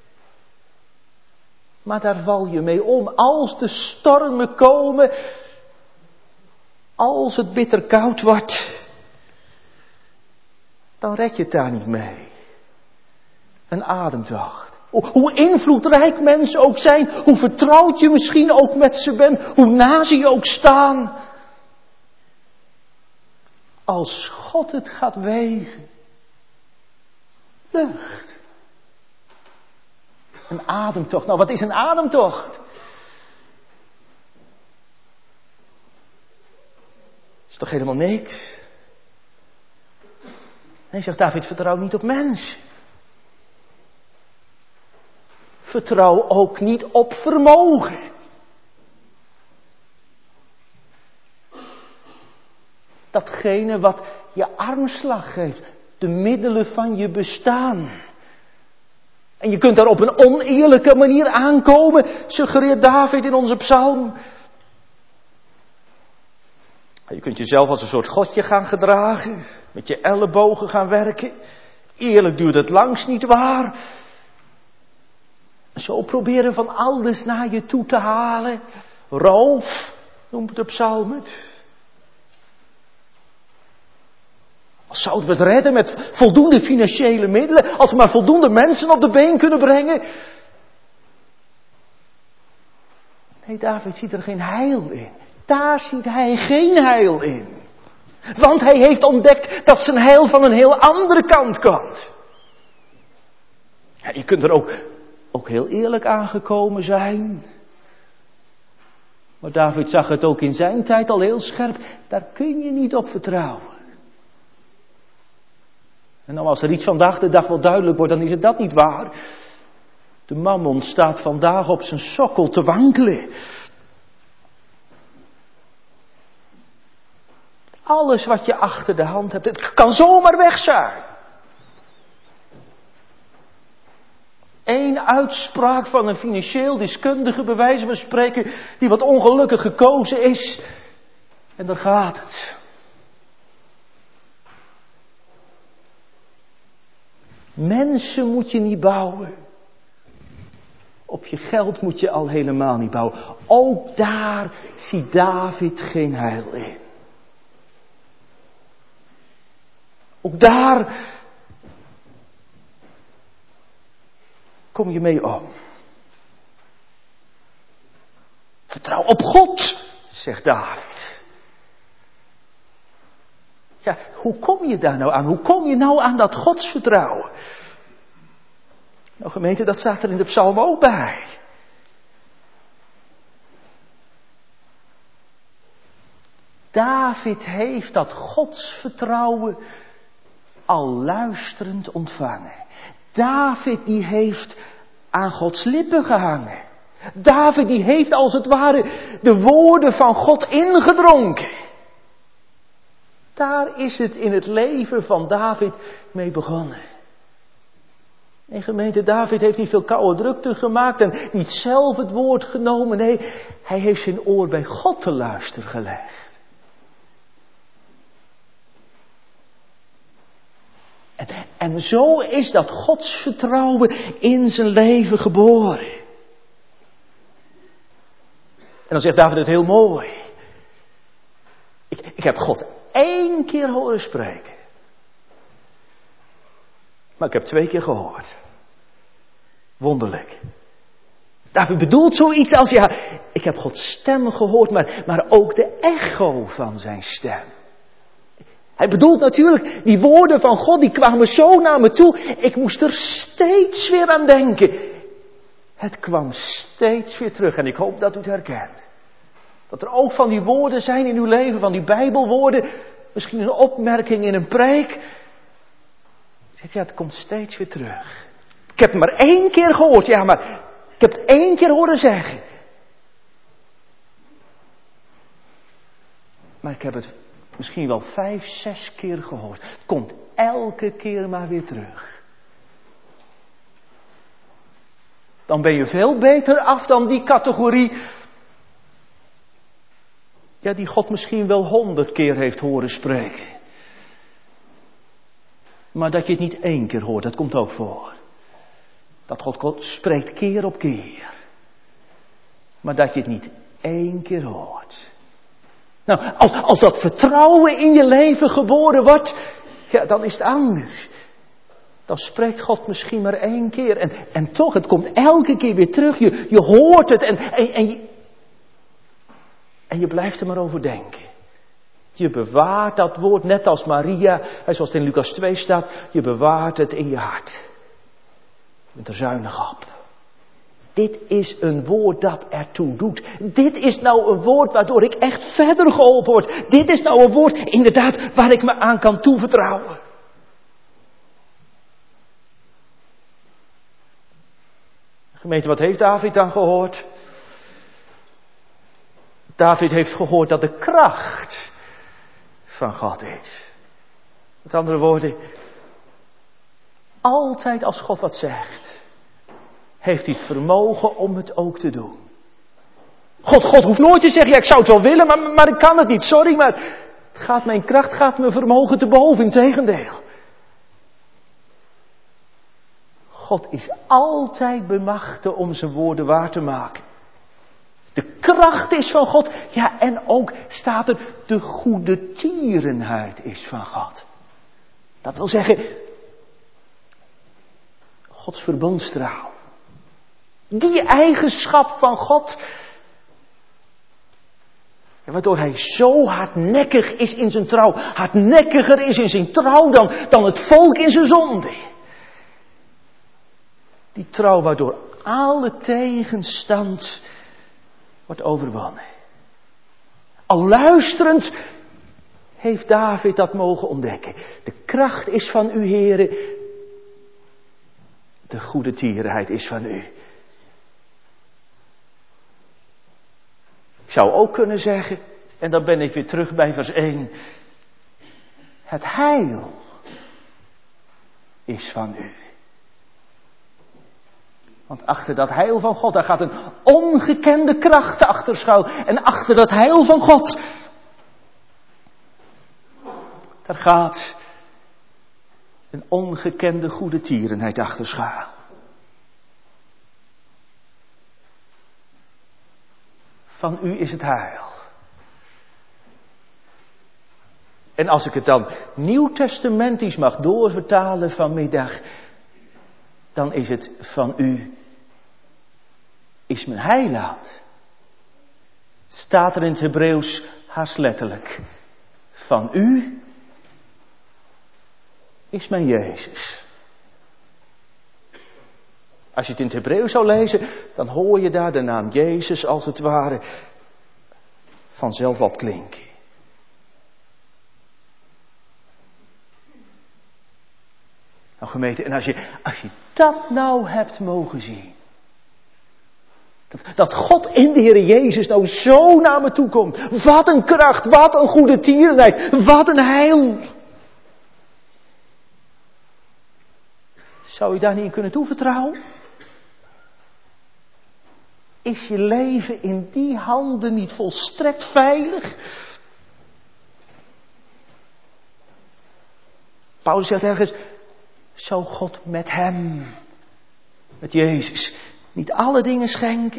Maar daar val je mee om. Als de stormen komen, als het bitter koud wordt, dan red je het daar niet mee. Een ademtocht. Hoe invloedrijk mensen ook zijn, hoe vertrouwd je misschien ook met ze bent, hoe na ze je ook staan. Als God het gaat wegen. Lucht. Een ademtocht. Nou, wat is een ademtocht? Is toch helemaal niks? Nee, zegt David, vertrouw niet op mensen. Vertrouw ook niet op vermogen. Datgene wat je armslag geeft. De middelen van je bestaan. En je kunt daar op een oneerlijke manier aankomen, suggereert David in onze psalm. Je kunt jezelf als een soort godje gaan gedragen. Met je ellebogen gaan werken. Eerlijk duurt het langs niet waar. Zo proberen van alles naar je toe te halen. Roof, noemt de psalm het. Als zouden we het redden met voldoende financiële middelen. Als we maar voldoende mensen op de been kunnen brengen. Nee, David ziet er geen heil in. Daar ziet hij geen heil in. Want hij heeft ontdekt dat zijn heil van een heel andere kant komt. Ja, je kunt er ook, ook heel eerlijk aangekomen zijn. Maar David zag het ook in zijn tijd al heel scherp. Daar kun je niet op vertrouwen. En dan als er iets vandaag de dag wel duidelijk wordt, dan is het dat niet waar. De mammon staat vandaag op zijn sokkel te wankelen. Alles wat je achter de hand hebt, het kan zomaar weg zijn. Eén uitspraak van een financieel deskundige, bij wijze van spreken, die wat ongelukkig gekozen is. En daar gaat het. Mensen moet je niet bouwen. Op je geld moet je al helemaal niet bouwen. Ook daar ziet David geen heil in. Ook daar kom je mee om. Vertrouw op God, zegt David. Ja, hoe kom je daar nou aan? Hoe kom je nou aan dat godsvertrouwen? Nou gemeente, dat staat er in de psalm ook bij. David heeft dat godsvertrouwen al luisterend ontvangen. David die heeft aan Gods lippen gehangen. David die heeft als het ware de woorden van God ingedronken. Daar is het in het leven van David mee begonnen. Nee, gemeente, David heeft niet veel koude drukte gemaakt en niet zelf het woord genomen. Nee, hij heeft zijn oor bij God te luisteren gelegd. En, en zo is dat Gods vertrouwen in zijn leven geboren. En dan zegt David het heel mooi. Ik, ik heb God één keer horen spreken. Maar ik heb twee keer gehoord. Wonderlijk. David bedoelt zoiets als, ja, ik heb Gods stem gehoord, maar, maar ook de echo van zijn stem. Hij bedoelt natuurlijk, die woorden van God, die kwamen zo naar me toe. Ik moest er steeds weer aan denken. Het kwam steeds weer terug en ik hoop dat u het herkent. Dat er ook van die woorden zijn in uw leven, van die Bijbelwoorden. Misschien een opmerking in een preek. Je zegt, ja, het komt steeds weer terug. Ik heb het maar één keer gehoord, ja, maar ik heb het één keer horen zeggen. Maar ik heb het misschien wel vijf, zes keer gehoord. Het komt elke keer maar weer terug. Dan ben je veel beter af dan die categorie. Ja, die God misschien wel honderd keer heeft horen spreken. Maar dat je het niet één keer hoort, dat komt ook voor. Dat God, God spreekt keer op keer. Maar dat je het niet één keer hoort. Nou, als, als dat vertrouwen in je leven geboren wordt, ja, dan is het anders. Dan spreekt God misschien maar één keer. En, en toch, het komt elke keer weer terug. Je, je hoort het en, en, en, je, en je blijft er maar over denken. Je bewaart dat woord net als Maria, zoals het in Lucas twee staat. Je bewaart het in je hart. Je bent er zuinig op. Dit is een woord dat ertoe doet. Dit is nou een woord waardoor ik echt verder geholpen word. Dit is nou een woord inderdaad waar ik me aan kan toevertrouwen. Gemeente, wat heeft David dan gehoord? David heeft gehoord dat de kracht van God is. Met andere woorden, altijd als God wat zegt, heeft hij het vermogen om het ook te doen. God, God hoeft nooit te zeggen, ja, ik zou het wel willen, maar, maar ik kan het niet, sorry, maar het gaat mijn kracht, gaat mijn vermogen te boven, integendeel. God is altijd bemachtigd om zijn woorden waar te maken. De kracht is van God, ja, en ook staat er, de goede tierenheid is van God. Dat wil zeggen, Gods verbondstrouw. Die eigenschap van God, waardoor hij zo hardnekkig is in zijn trouw. Hardnekkiger is in zijn trouw dan, dan het volk in zijn zonde. Die trouw waardoor alle tegenstand wordt overwonnen. Al luisterend heeft David dat mogen ontdekken. De kracht is van u, Heere. De goede tierenheid is van u. Ik zou ook kunnen zeggen, en dan ben ik weer terug bij vers één. Het heil is van u. Want achter dat heil van God, daar gaat een ongekende kracht achter schuil. En achter dat heil van God, daar gaat een ongekende goede tierenheid achter schuil. Van u is het heil. En als ik het dan nieuwtestamentisch mag doorvertalen vanmiddag, dan is het van u is mijn heiland. Het staat er in het Hebreeuws haast letterlijk. Van u is mijn Jezus. Als je het in het Hebreeuws zou lezen, dan hoor je daar de naam Jezus als het ware vanzelf opklinken. Nou gemeente, en als je, als je dat nou hebt mogen zien. Dat, dat God in de Heer Jezus nou zo naar me toe komt. Wat een kracht, wat een goede tierenheid, wat een heil. Zou je daar niet in kunnen toevertrouwen? Is je leven in die handen niet volstrekt veilig? Paulus zegt ergens, zou God met hem, met Jezus, niet alle dingen schenken?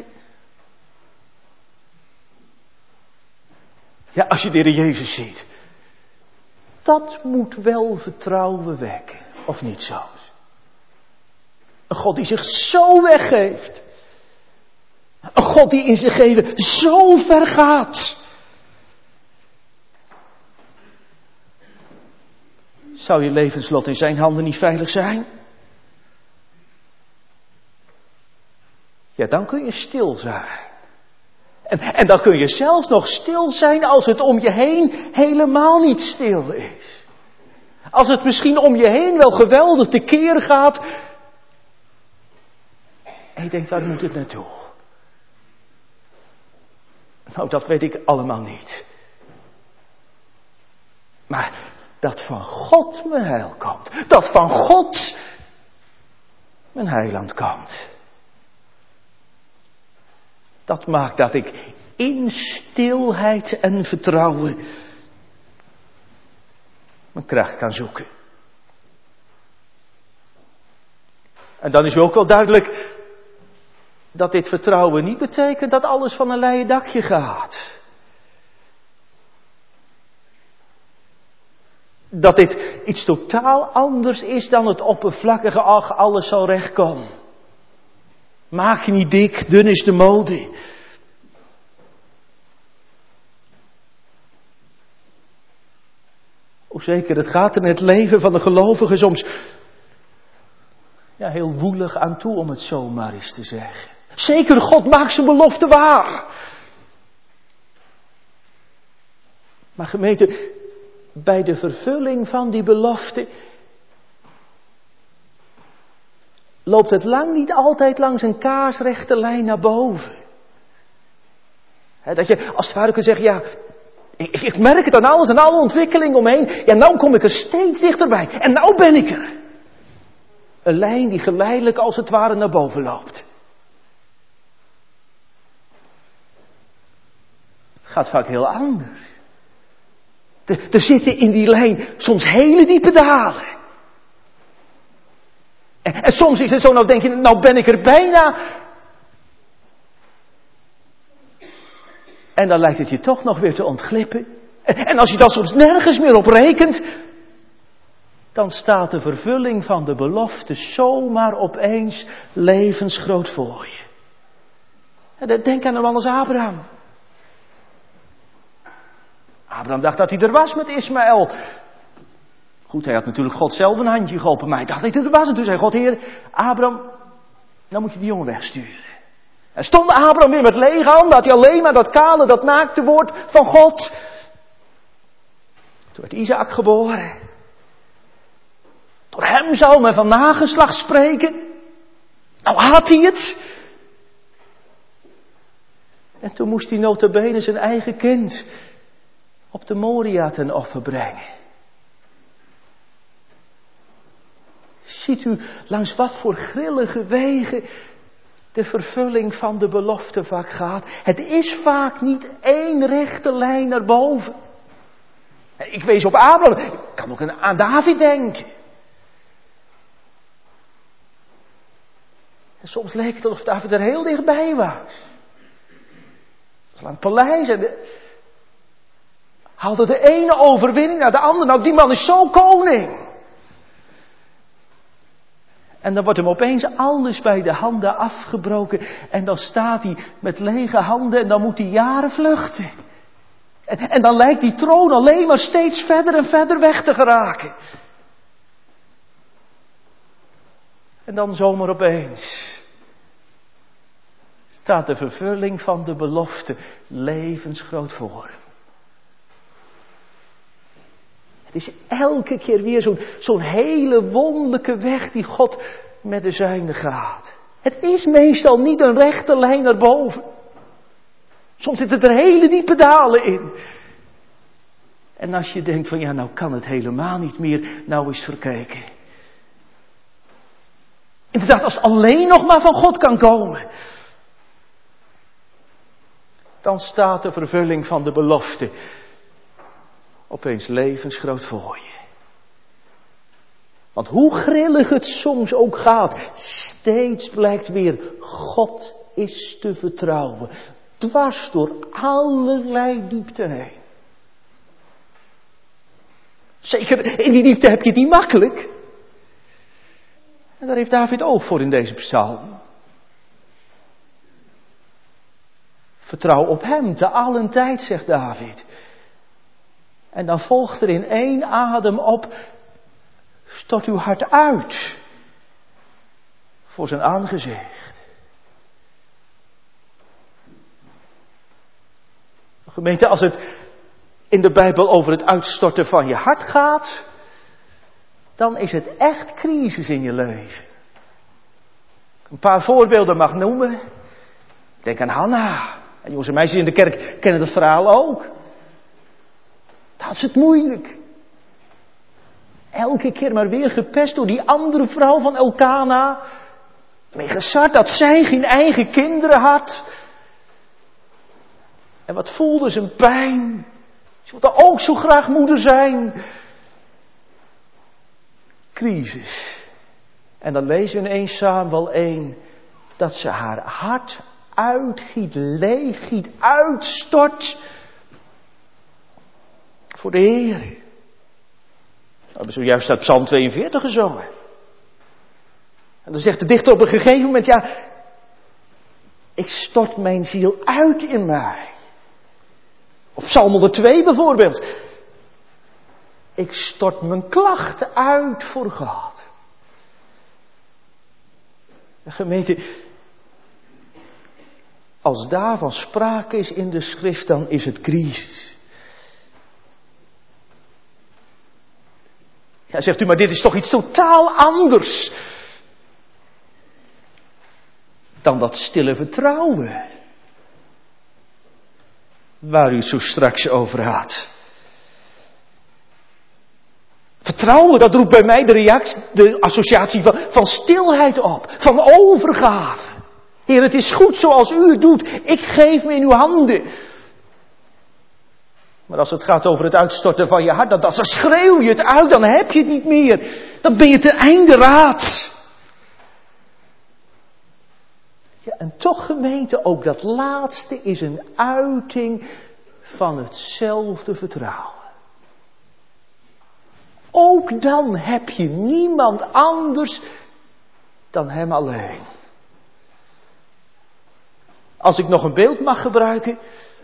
Ja, als je de Heer Jezus ziet, dat moet wel vertrouwen wekken, of niet zo? Een God die zich zo weggeeft. Een God die in zich geven zo ver gaat. Zou je levenslot in zijn handen niet veilig zijn? Ja, dan kun je stil zijn. En, en dan kun je zelfs nog stil zijn als het om je heen helemaal niet stil is. Als het misschien om je heen wel geweldig tekeer gaat. En je denkt, waar moet het naartoe? Nou, dat weet ik allemaal niet. Maar dat van God mijn heil komt. Dat van God mijn heiland komt. Dat maakt dat ik in stilheid en vertrouwen mijn kracht kan zoeken. En dan is ook wel duidelijk dat dit vertrouwen niet betekent dat alles van een leien dakje gaat. Dat dit iets totaal anders is dan het oppervlakkige, ach, alles zal recht komen. Maak je niet dik, dun is de mode. Hoe zeker, het gaat er in het leven van de gelovigen soms ja, heel woelig aan toe, om het zo maar eens te zeggen. Zeker, God maakt zijn belofte waar. Maar gemeente, bij de vervulling van die belofte loopt het lang niet altijd langs een kaarsrechte lijn naar boven. He, dat je als het ware kunt zeggen, ja, ik, ik merk het aan alles en alle ontwikkeling omheen. Ja, nou kom ik er steeds dichterbij. En nou ben ik er. Een lijn die geleidelijk als het ware naar boven loopt. Het gaat vaak heel anders. Er, er zitten in die lijn soms hele diepe dalen. En, en soms is het zo, nou denk je, nou ben ik er bijna. En dan lijkt het je toch nog weer te ontglippen. En, en als je dan soms nergens meer op rekent, dan staat de vervulling van de belofte zomaar opeens levensgroot voor je. En denk aan een man als Abraham. Abraham dacht dat hij er was met Ismaël. Goed, hij had natuurlijk God zelf een handje geholpen, maar hij dacht dat hij er was. En toen zei God, Heer, Abraham, nou moet je die jongen wegsturen. En stond Abraham weer met lege handen, had hij alleen maar dat kale, dat naakte woord van God. Toen werd Isaac geboren. Door hem zou men van nageslacht spreken. Nou had hij het. En toen moest hij nota bene zijn eigen kind op de Moria ten offer brengen. Ziet u langs wat voor grillige wegen de vervulling van de belofte vaak gaat. Het is vaak niet één rechte lijn naar boven. Ik wees op Abraham, ik kan ook aan David denken. En soms leek het alsof David er heel dichtbij was. Was aan het paleis en de, haalde de ene overwinning naar de andere. Nou, die man is zo koning. En dan wordt hem opeens alles bij de handen afgebroken. En dan staat hij met lege handen en dan moet hij jaren vluchten. En, en dan lijkt die troon alleen maar steeds verder en verder weg te geraken. En dan zomaar opeens staat de vervulling van de belofte levensgroot voor hem. Het is elke keer weer zo'n, zo'n hele wonderlijke weg die God met de zijnen gaat. Het is meestal niet een rechte lijn naar boven. Soms zitten er hele diepe dalen in. En als je denkt van ja, nou kan het helemaal niet meer, nou eens verkijken. Inderdaad, als het alleen nog maar van God kan komen. Dan staat de vervulling van de belofte opeens levensgroot voor je. Want hoe grillig het soms ook gaat, steeds blijkt weer, God is te vertrouwen. Dwars door allerlei diepten heen. Zeker in die diepte heb je het niet makkelijk. En daar heeft David oog voor in deze psalm. Vertrouw op hem te allen tijd, zegt David. En dan volgt er in één adem op, stort uw hart uit voor zijn aangezicht. Gemeente, als het in de Bijbel over het uitstorten van je hart gaat, dan is het echt crisis in je leven. Een paar voorbeelden mag noemen. Denk aan Hanna. En jongens en meisjes in de kerk kennen dat verhaal ook. Daar had ze het moeilijk. Elke keer maar weer gepest door die andere vrouw van Elkana. Mee gesart dat zij geen eigen kinderen had. En wat voelde ze een pijn. Ze wilde ook zo graag moeder zijn. Crisis. En dan lezen we in één Samuel één dat ze haar hart uitgiet, leeggiet, uitstort voor de Heer. We hebben zojuist uit Psalm tweeënveertig gezongen. En dan zegt de dichter op een gegeven moment, ja, ik stort mijn ziel uit in mij. Op Psalm honderdtwee bijvoorbeeld. Ik stort mijn klachten uit voor God. Gemeente, als daarvan sprake is in de schrift, dan is het crisis. Ja, zegt u, maar dit is toch iets totaal anders dan dat stille vertrouwen waar u het zo straks over had. Vertrouwen, dat roept bij mij de reactie, de associatie van, van stilheid op, van overgave. Heer, het is goed zoals u het doet, ik geef me in uw handen. Maar als het gaat over het uitstorten van je hart, dan, dan schreeuw je het uit, dan heb je het niet meer. Dan ben je ten einde raad. Ja, en toch gemeente, ook dat laatste is een uiting van hetzelfde vertrouwen. Ook dan heb je niemand anders dan hem alleen. Als ik nog een beeld mag gebruiken,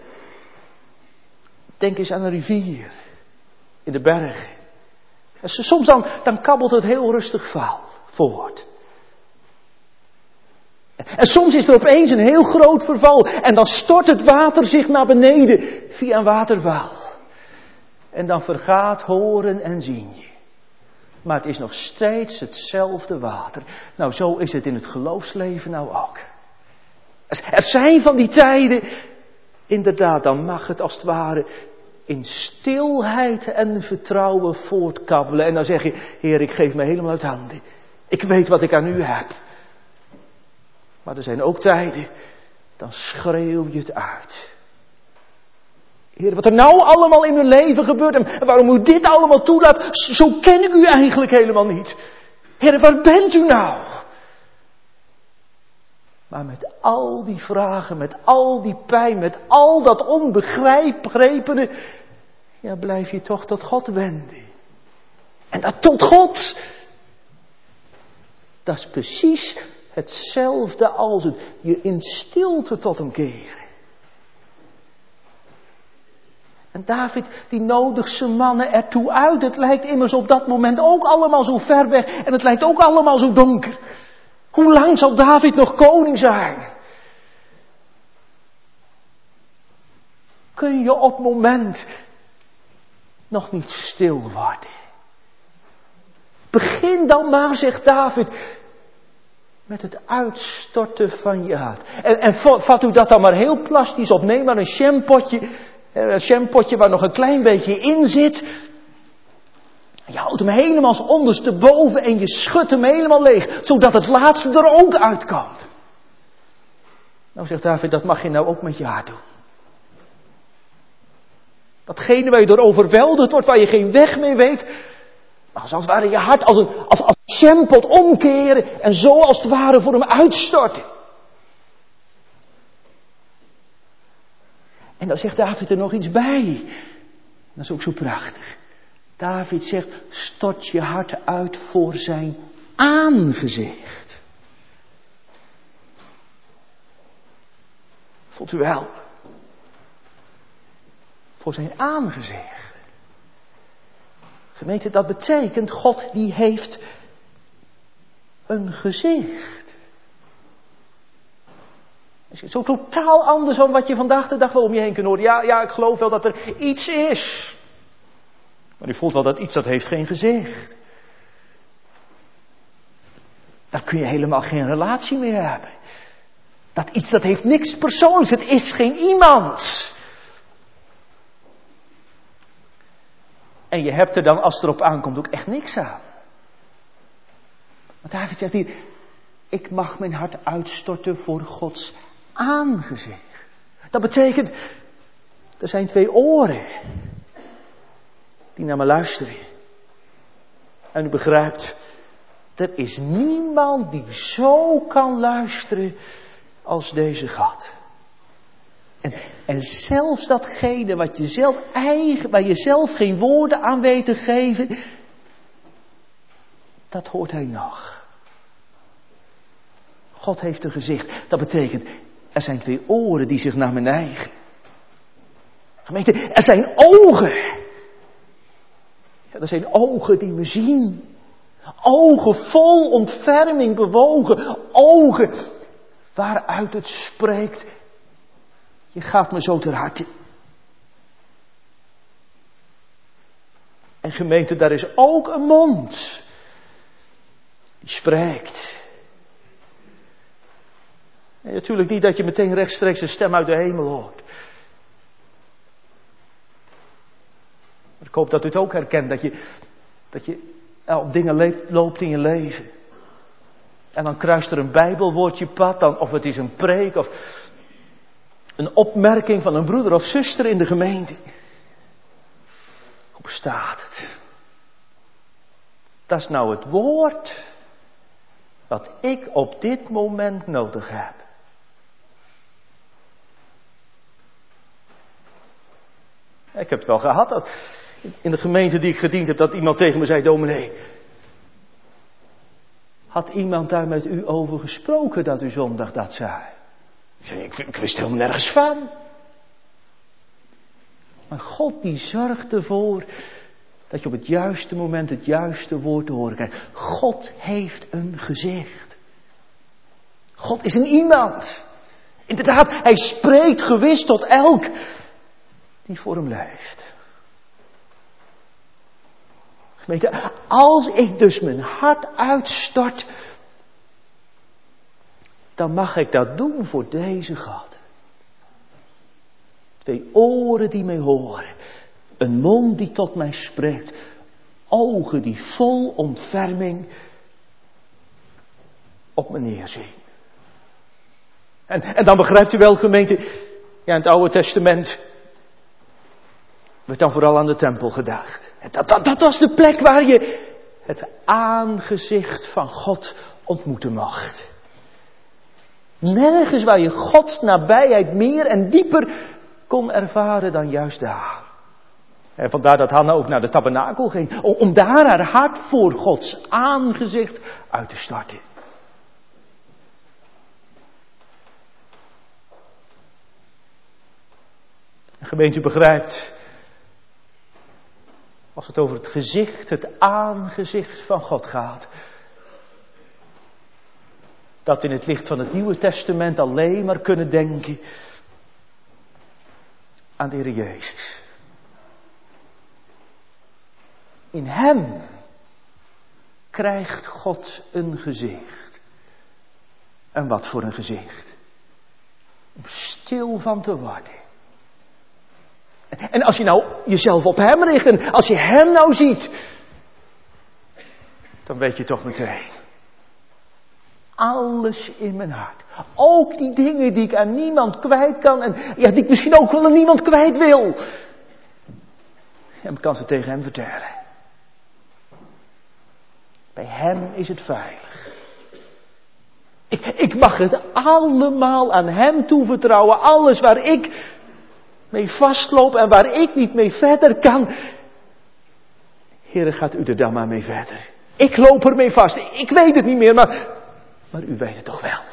denk eens aan een rivier in de bergen. En soms dan, dan kabbelt het heel rustig val, voort. En soms is er opeens een heel groot verval en dan stort het water zich naar beneden via een waterval. En dan vergaat horen en zien je. Maar het is nog steeds hetzelfde water. Nou, zo is het in het geloofsleven nou ook. Er zijn van die tijden, inderdaad, dan mag het als het ware in stilheid en vertrouwen voortkabbelen. En dan zeg je, Heer, ik geef me helemaal uit handen. Ik weet wat ik aan u heb. Maar er zijn ook tijden, dan schreeuw je het uit. Heer, wat er nou allemaal in mijn leven gebeurt en waarom u dit allemaal toelaat, zo ken ik u eigenlijk helemaal niet. Heer, waar bent u nou? Maar met al die vragen, met al die pijn, met al dat onbegrijpene, ja, blijf je toch tot God wenden. En dat tot God, dat is precies hetzelfde als het je in stilte tot hem keren. En David, die nodigt zijn mannen ertoe uit. Het lijkt immers op dat moment ook allemaal zo ver weg. En het lijkt ook allemaal zo donker. Hoe lang zal David nog koning zijn? Kun je op het moment nog niet stil worden? Begin dan maar, zegt David, met het uitstorten van je hart. En, en vat u dat dan maar heel plastisch op. Neem maar een shampootje. Een shampootje waar nog een klein beetje in zit. Je houdt hem helemaal ondersteboven en je schudt hem helemaal leeg, zodat het laatste er ook uitkomt. Nou zegt David, dat mag je nou ook met je hart doen. Datgene waar je door overweldigd wordt, waar je geen weg meer weet. Maar als het ware je hart als een, als, als een shampot omkeren en zo als het ware voor hem uitstorten. En dan zegt David er nog iets bij. Dat is ook zo prachtig. David zegt, stort je hart uit voor zijn aangezicht. Voelt u wel? Voor zijn aangezicht. Gemeente, dat betekent, God die heeft een gezicht. Het is zo totaal anders dan wat je vandaag de dag wel om je heen kunt horen. Ja, ja, ik geloof wel dat er iets is. Maar u voelt wel dat iets dat heeft geen gezicht. Daar kun je helemaal geen relatie meer hebben. Dat iets dat heeft niks persoonlijks. Het is geen iemand. En je hebt er dan, als het erop aankomt, ook echt niks aan. Want David zegt hier, ik mag mijn hart uitstorten voor Gods aangezicht. Dat betekent, er zijn twee oren die naar me luisteren. En u begrijpt, er is niemand die zo kan luisteren als deze God. En, en zelfs datgene wat je zelf eigen, waar je zelf geen woorden aan weet te geven, dat hoort hij nog. God heeft een gezicht. Dat betekent, er zijn twee oren die zich naar me neigen. Gemeente, er zijn ogen. Ja, er zijn ogen die me zien. Ogen vol ontferming bewogen. Ogen waaruit het spreekt. Je gaat me zo ter harte. En gemeente, daar is ook een mond. Die spreekt. En natuurlijk niet dat je meteen rechtstreeks een stem uit de hemel hoort. Maar ik hoop dat u het ook herkent. Dat je, dat je op dingen le- loopt in je leven. En dan kruist er een bijbelwoordje pad. Dan, of het is een preek of een opmerking van een broeder of zuster in de gemeente. Hoe bestaat het? Dat is nou het woord wat ik op dit moment nodig heb. Ik heb het wel gehad dat in de gemeente die ik gediend heb, dat iemand tegen me zei, dominee, had iemand daar met u over gesproken dat u zondag dat zei? Ik zei, ik, ik wist helemaal nergens van. Maar God die zorgt ervoor dat je op het juiste moment het juiste woord te horen krijgt. God heeft een gezicht. God is een iemand. Inderdaad, hij spreekt gewis tot elk die voor hem leeft. Gemeente, als ik dus mijn hart uitstort, dan mag ik dat doen voor deze God. Twee oren die mij horen. Een mond die tot mij spreekt. Ogen die vol ontferming op me neerzien. En, en dan begrijpt u wel, gemeente, ja, in het Oude Testament werd dan vooral aan de tempel gedacht. Dat, dat, dat was de plek waar je het aangezicht van God ontmoeten mocht. Nergens waar je Gods nabijheid meer en dieper kon ervaren dan juist daar. En vandaar dat Hanna ook naar de tabernakel ging. Om daar haar hart voor Gods aangezicht uit te starten. Gemeente, u begrijpt. Als het over het gezicht, het aangezicht van God gaat. Dat in het licht van het Nieuwe Testament alleen maar kunnen denken aan de Heer Jezus. In hem krijgt God een gezicht. En wat voor een gezicht? Om stil van te worden. En als je nou jezelf op hem richt en als je hem nou ziet, dan weet je toch meteen. Alles in mijn hart. Ook die dingen die ik aan niemand kwijt kan en ja, die ik misschien ook wel aan niemand kwijt wil. Ja, ik kan ze tegen hem vertellen. Bij hem is het veilig. Ik, ik mag het allemaal aan hem toevertrouwen. Alles waar ik mee vastloop en waar ik niet mee verder kan. Heere, gaat u er dan maar mee verder. Ik loop er mee vast. Ik weet het niet meer, maar, maar u weet het toch wel.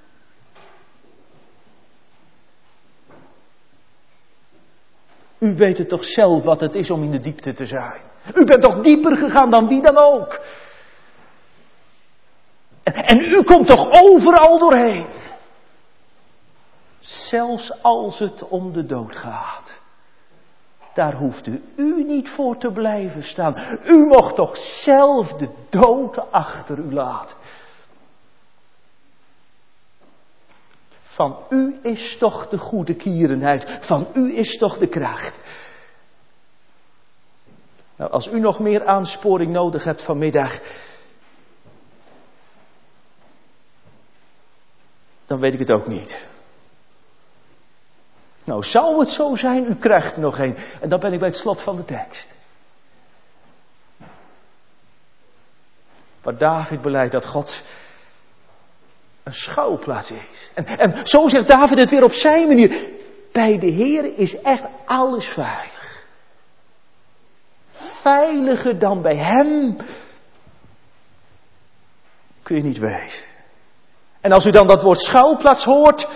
U weet het toch zelf wat het is om in de diepte te zijn. U bent toch dieper gegaan dan wie dan ook. En, en u komt toch overal doorheen. Zelfs als het om de dood gaat. Daar hoefde u niet voor te blijven staan. U mocht toch zelf de dood achter u laten. Van u is toch de goede kierenheid. Van u is toch de kracht. Nou, als u nog meer aansporing nodig hebt vanmiddag, dan weet ik het ook niet. Nou, zou het zo zijn, u krijgt er nog een. En dan ben ik bij het slot van de tekst. Waar David beleidt dat God een schuilplaats is. En, en zo zegt David het weer op zijn manier. Bij de Heer is echt alles veilig. Veiliger dan bij hem kun je niet wezen. En als u dan dat woord schuilplaats hoort,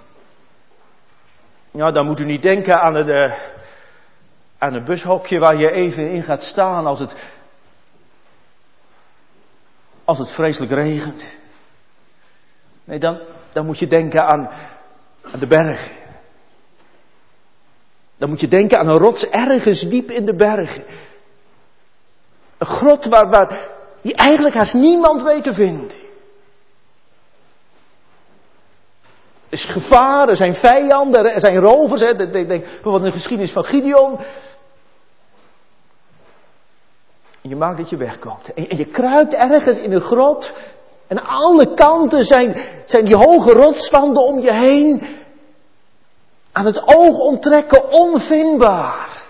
ja, dan moet u niet denken aan het, uh, aan een bushokje waar je even in gaat staan als het, als het vreselijk regent. Nee, dan, dan moet je denken aan, aan de bergen. Dan moet je denken aan een rots ergens diep in de bergen. Een grot waar, waar die eigenlijk haast niemand weet te vinden. Er is gevaar, er zijn vijanden, er zijn rovers. Hè. Denk, denk bijvoorbeeld de geschiedenis van Gideon. En je maakt dat je wegkomt. En, en je kruipt ergens in een grot. En aan alle kanten zijn, zijn die hoge rotswanden om je heen. Aan het oog onttrekken onvindbaar.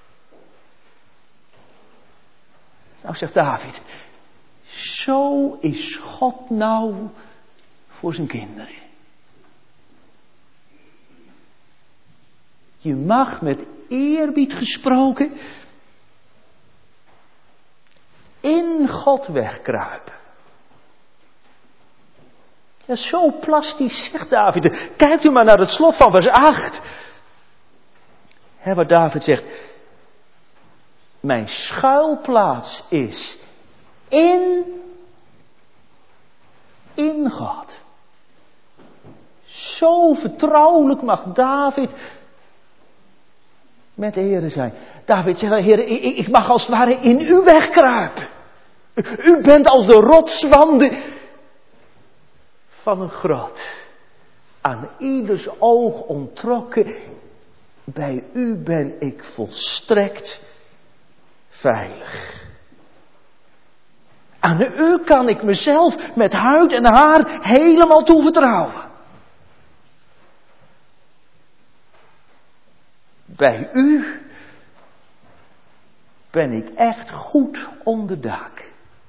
Nou, zegt David. Zo is God nou voor zijn kinderen. Je mag met eerbied gesproken in God wegkruipen. Ja, zo plastisch zegt David. Kijkt u maar naar het slot van vers acht. Hè, waar David zegt. Mijn schuilplaats is in, in God. Zo vertrouwelijk mag David met de Heere zijn. David zegt, Heere, ik, ik mag als het ware in u wegkruipen. U, u bent als de rotswanden van een grot. Aan ieders oog onttrokken. Bij u ben ik volstrekt veilig. Aan u kan ik mezelf met huid en haar helemaal toevertrouwen. Bij u ben ik echt goed onder dak.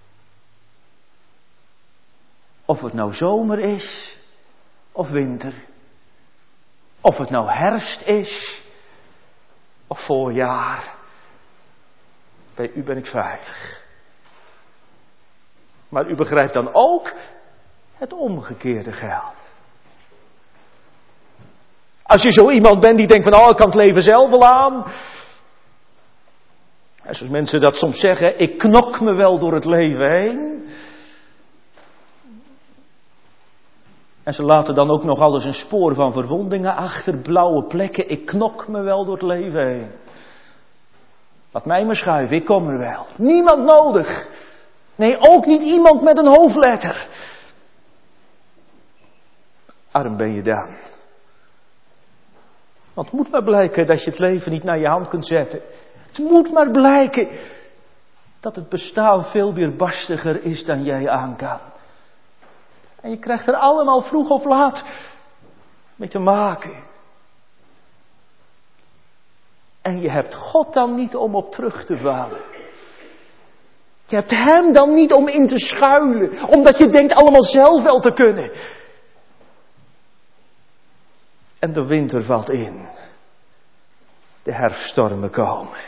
Of het nou zomer is, of winter. Of het nou herfst is, of voorjaar. Bij u ben ik veilig. Maar u begrijpt dan ook het omgekeerde geldt. Als je zo iemand bent die denkt van, oh, ik kan het leven zelf wel aan. En zoals mensen dat soms zeggen, ik knok me wel door het leven heen. En ze laten dan ook nog alles een spoor van verwondingen achter, blauwe plekken. Ik knok me wel door het leven heen. Laat mij maar schuiven, ik kom er wel. Niemand nodig. Nee, ook niet iemand met een hoofdletter. Arm ben je dan. Want het moet maar blijken dat je het leven niet naar je hand kunt zetten. Het moet maar blijken Dat het bestaan veel weerbarstiger is dan jij aan kan. En je krijgt er allemaal vroeg of laat mee te maken. En je hebt God dan niet om op terug te vallen. Je hebt hem dan niet om in te schuilen, omdat je denkt allemaal zelf wel te kunnen. En de winter valt in. De herfststormen komen.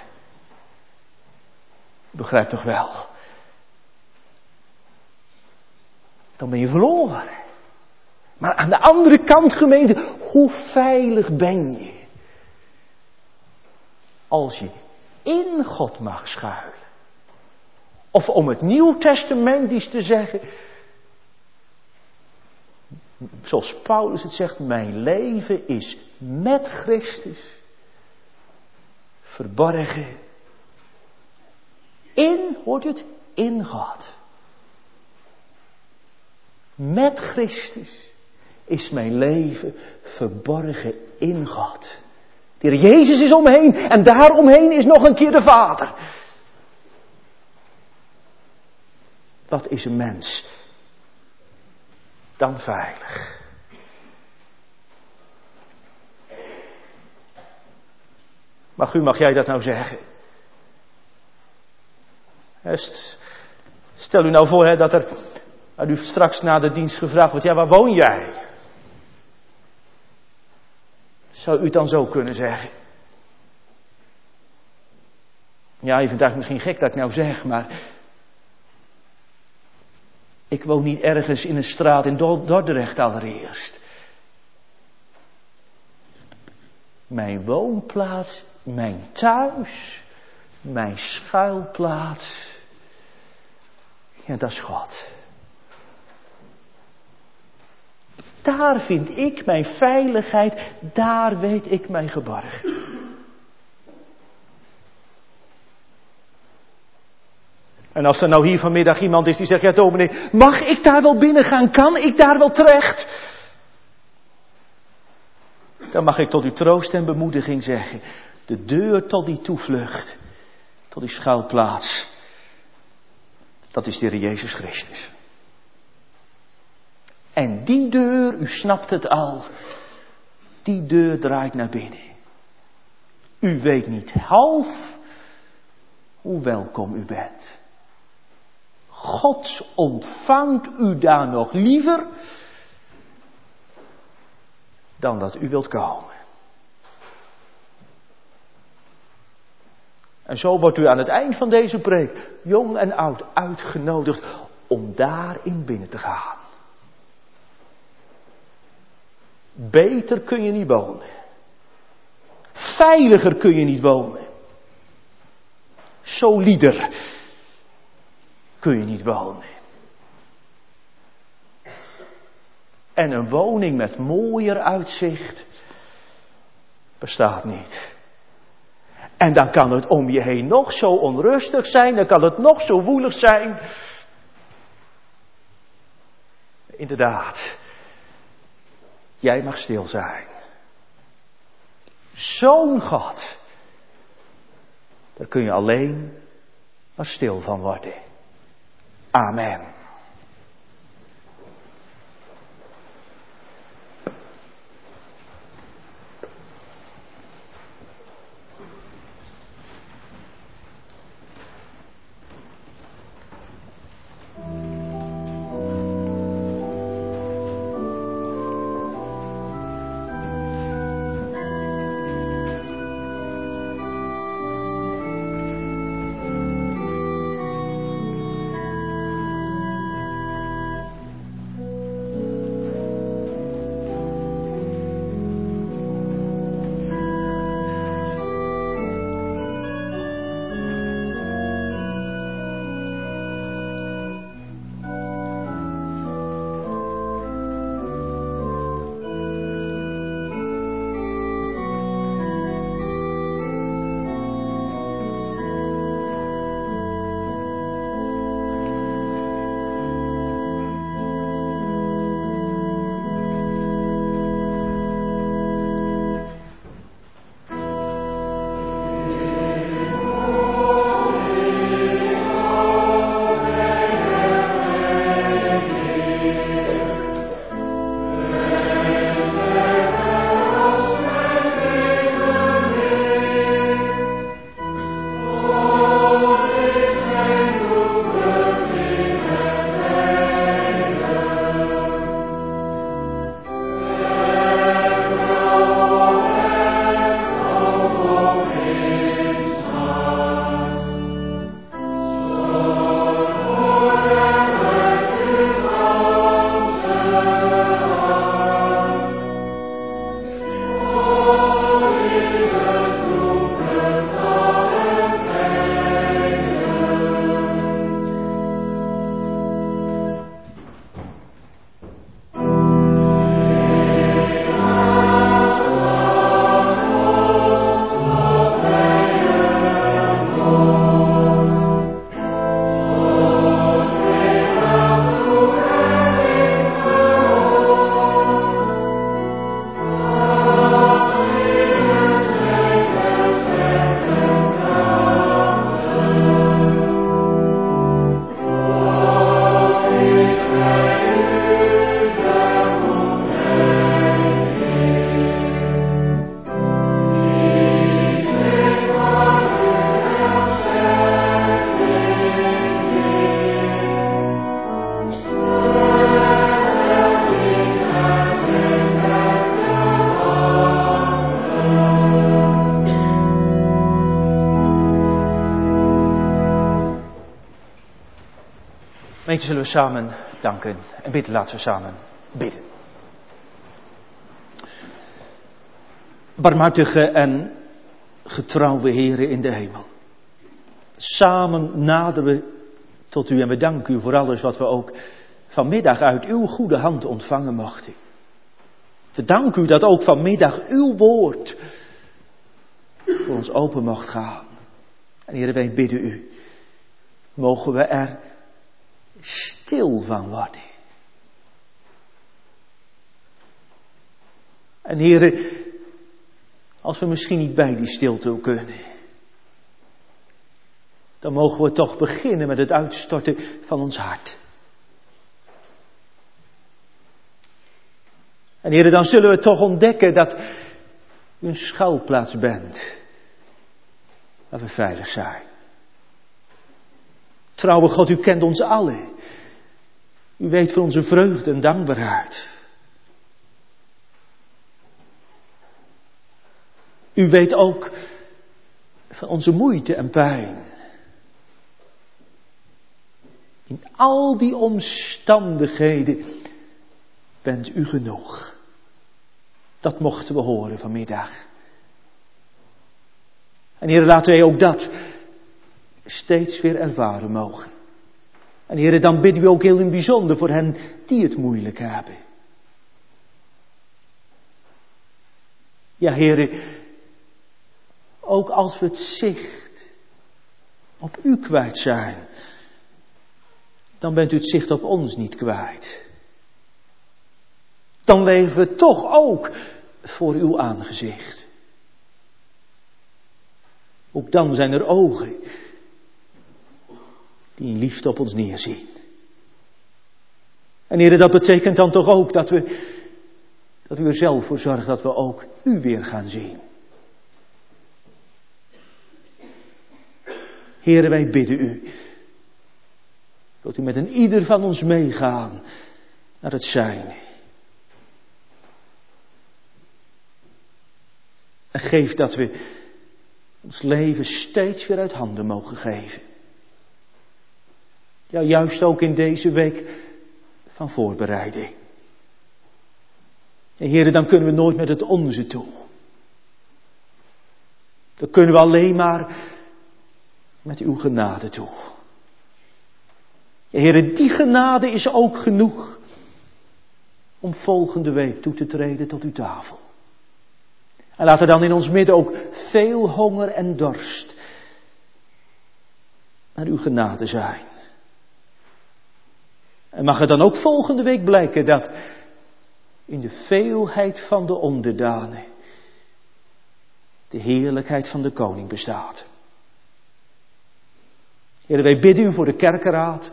Begrijp toch wel? Dan ben je verloren. Maar aan de andere kant, gemeente, hoe veilig ben je? Als je in God mag schuilen. Of om het Nieuw Testamentisch te zeggen, zoals Paulus het zegt, mijn leven is met Christus verborgen in, hoort u het, in God. Met Christus is mijn leven verborgen in God. De Heer Jezus is omheen en daaromheen is nog een keer de Vader. Wat is een mens dan veilig? Mag u, mag jij dat nou zeggen? Stel u nou voor hè, dat er aan u straks na de dienst gevraagd wordt, ja, waar woon jij? Zou u het dan zo kunnen zeggen? Ja, je vindt het eigenlijk misschien gek dat ik nou zeg, maar ik woon niet ergens in een straat in Dordrecht allereerst. Mijn woonplaats, mijn thuis, mijn schuilplaats, ja, dat is God. Daar vind ik mijn veiligheid, daar weet ik mijn geborgen. En als er nou hier vanmiddag iemand is die zegt, ja dominee, mag ik daar wel binnen gaan? Kan ik daar wel terecht? Dan mag ik tot uw troost en bemoediging zeggen, de deur tot die toevlucht, tot die schuilplaats, dat is de Heer Jezus Christus. En die deur, u snapt het al, die deur draait naar binnen. U weet niet half hoe welkom u bent. God ontvangt u daar nog liever dan dat u wilt komen. En zo wordt u aan het eind van deze preek, jong en oud, uitgenodigd om daarin binnen te gaan. Beter kun je niet wonen. Veiliger kun je niet wonen. Solider kun je niet wonen. En een woning met mooier uitzicht bestaat niet. En dan kan het om je heen nog zo onrustig zijn, dan kan het nog zo woelig zijn. Inderdaad, jij mag stil zijn. Zo'n God, daar kun je alleen maar stil van worden. Amen. Gemeente, zullen we samen danken en bidden. Laten we samen bidden. Barmhartige en getrouwe Heere in de hemel. Samen naderen we tot u en we danken u voor alles wat we ook vanmiddag uit uw goede hand ontvangen mochten. We danken u dat ook vanmiddag uw woord voor ons open mocht gaan. En Heere, wij bidden u, mogen we er stil van worden. En Heere, als we misschien niet bij die stilte kunnen, dan mogen we toch beginnen met het uitstorten van ons hart. En Heere, dan zullen we toch ontdekken dat u een schuilplaats bent, waar we veilig zijn. Trouwe God, u kent ons allen. U weet van onze vreugde en dankbaarheid. U weet ook van onze moeite en pijn. In al die omstandigheden bent u genoeg. Dat mochten we horen vanmiddag. En Heer, laten wij ook dat steeds weer ervaren mogen. En Heer, dan bidden we ook heel in het bijzonder voor hen die het moeilijk hebben. Ja, Heer, ook als we het zicht op u kwijt zijn, dan bent u het zicht op ons niet kwijt. Dan leven we toch ook voor uw aangezicht. Ook dan zijn er ogen die in liefde op ons neerzien. En Heer, dat betekent dan toch ook dat we, dat u er zelf voor zorgt dat we ook u weer gaan zien. Heer, wij bidden u, wilt u met een ieder van ons meegaan naar het zijne. En geef dat we ons leven steeds weer uit handen mogen geven. Ja, juist ook in deze week van voorbereiding. En Heere, dan kunnen we nooit met het onze toe. Dan kunnen we alleen maar met uw genade toe. Ja, Heere, die genade is ook genoeg om volgende week toe te treden tot uw tafel. En laat er dan in ons midden ook veel honger en dorst naar uw genade zijn. En mag het dan ook volgende week blijken dat in de veelheid van de onderdanen de heerlijkheid van de koning bestaat. Heer, wij bidden u voor de kerkenraad.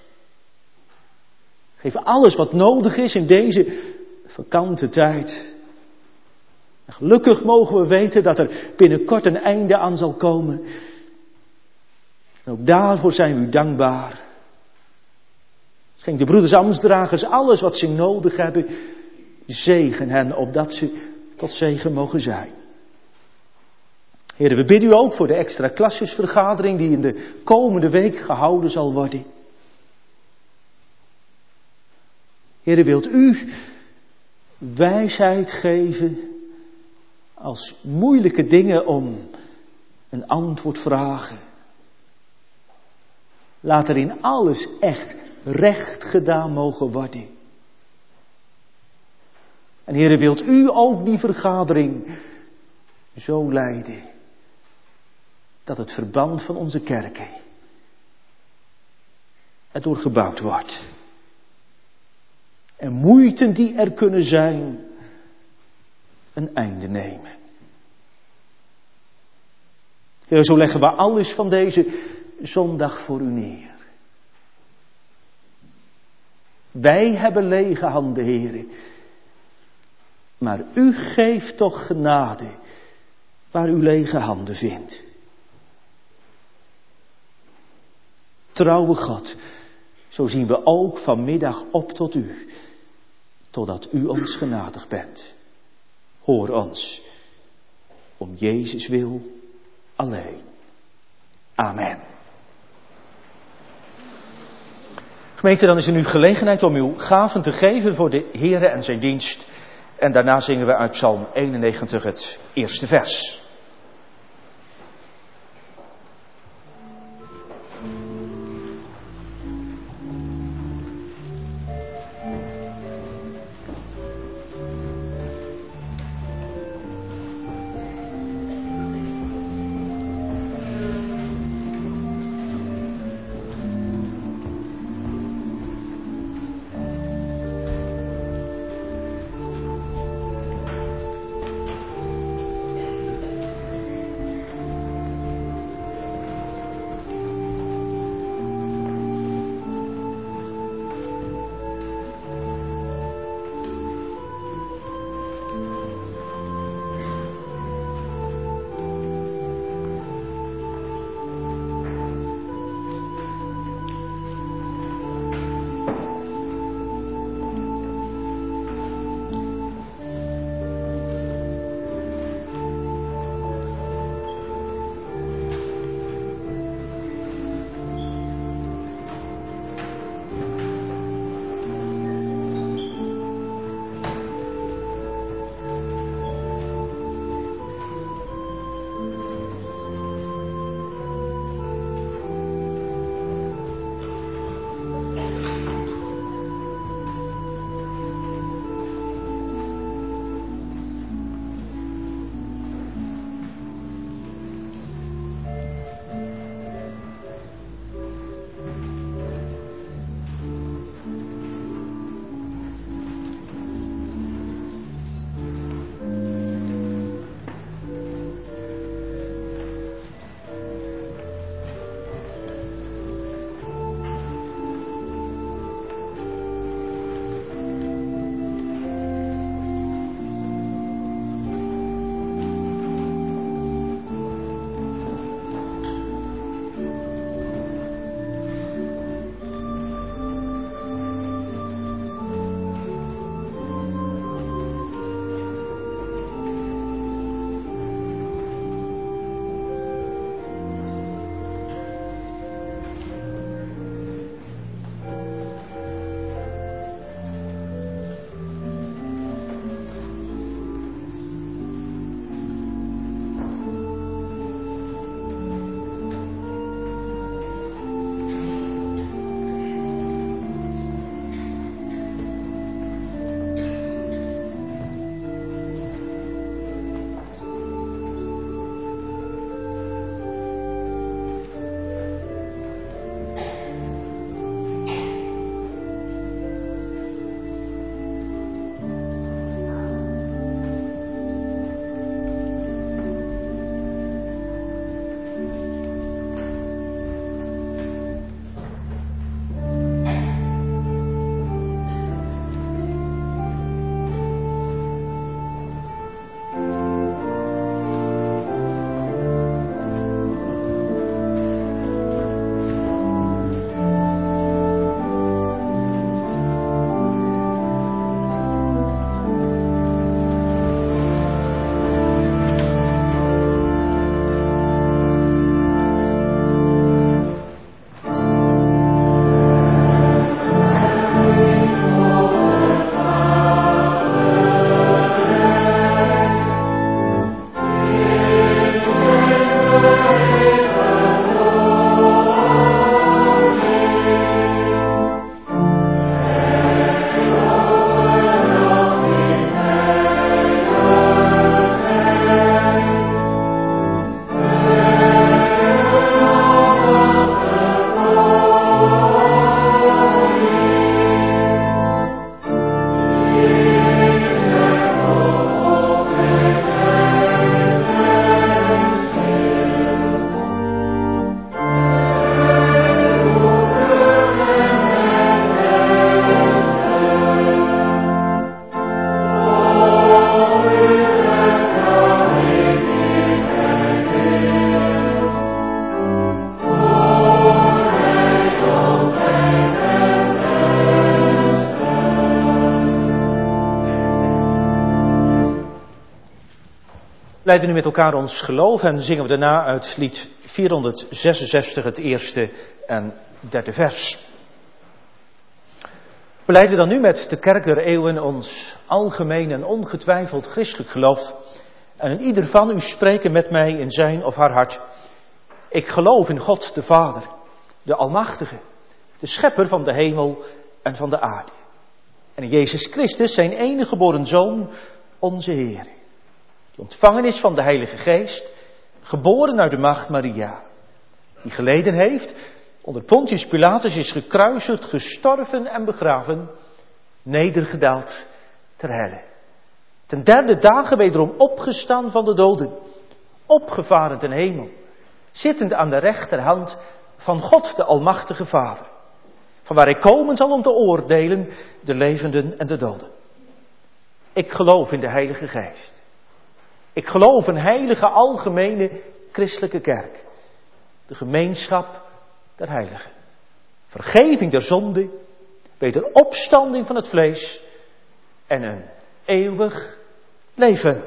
Geef alles wat nodig is in deze vakante tijd. En gelukkig mogen we weten dat er binnenkort een einde aan zal komen. En ook daarvoor zijn we u dankbaar. Schenk de broeders ambtsdragers alles wat ze nodig hebben. Zegen hen, opdat ze tot zegen mogen zijn. Heer, we bidden u ook voor de extra klasjesvergadering die in de komende week gehouden zal worden. Heer, wilt u wijsheid geven als moeilijke dingen om een antwoord vragen. Laat er in alles echt recht gedaan mogen worden. En Heer, wilt u ook die vergadering zo leiden dat het verband van onze kerken erdoor gebouwd wordt. En moeiten die er kunnen zijn een einde nemen. Heer, zo leggen we alles van deze zondag voor u neer. Wij hebben lege handen, Heer. Maar u geeft toch genade waar u lege handen vindt. Trouwe God, zo zien we ook vanmiddag op tot u, totdat u ons genadig bent. Hoor ons, om Jezus wil alleen. Amen. Gemeente, dan is er nu gelegenheid om uw gaven te geven voor de Here en zijn dienst. En daarna zingen we uit Psalm eenennegentig het eerste vers. leiden nu met elkaar ons geloof en zingen we daarna uit lied vierhonderdzesenzestig het eerste en derde vers. belijden dan nu met de kerk der eeuwen ons algemeen en ongetwijfeld christelijk geloof. En in ieder van u spreken met mij in zijn of haar hart. Ik geloof in God de Vader, de Almachtige, de Schepper van de hemel en van de aarde. En in Jezus Christus, zijn enige geboren Zoon, onze Heer. Die ontvangen is van de Heilige Geest, geboren uit de maagd Maria. Die geleden heeft, onder Pontius Pilatus is gekruisigd, gestorven en begraven, nedergedaald ter helle. Ten derde dagen wederom opgestaan van de doden, opgevaren ten hemel, zittend aan de rechterhand van God de Almachtige Vader, van waar hij komen zal om te oordelen de levenden en de doden. Ik geloof in de Heilige Geest. Ik geloof in heilige algemene christelijke kerk, de gemeenschap der heiligen, vergeving der zonde, wederopstanding van het vlees en een eeuwig leven.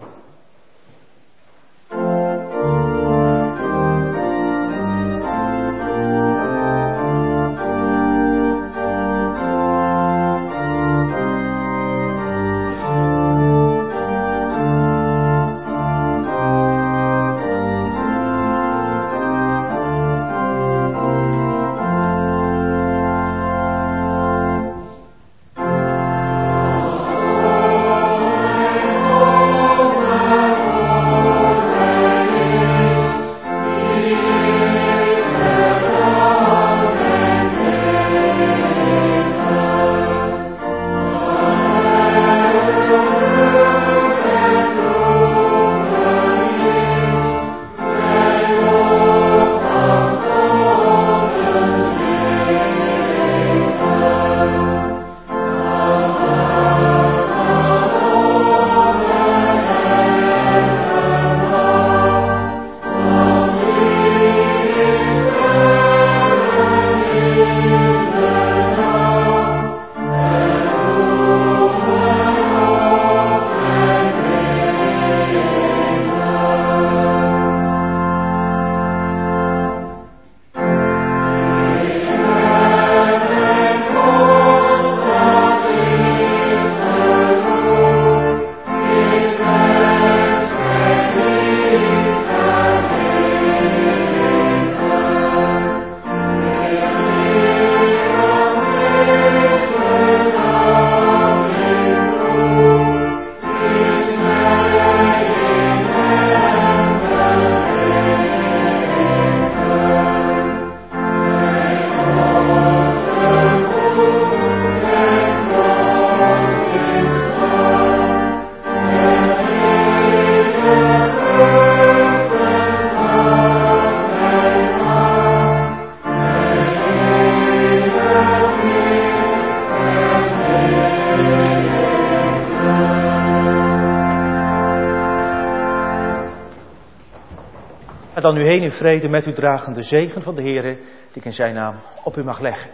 Dan u heen in vrede met u dragen de zegen van de Heere, die ik in zijn naam op u mag leggen.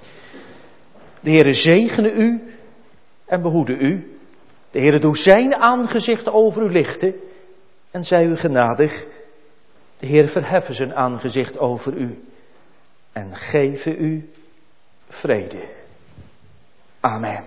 De Heere zegene u en behoede u. De Heere doe zijn aangezicht over u lichten en zij u genadig. De Heere verheffen zijn aangezicht over u en geven u vrede. Amen.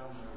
naam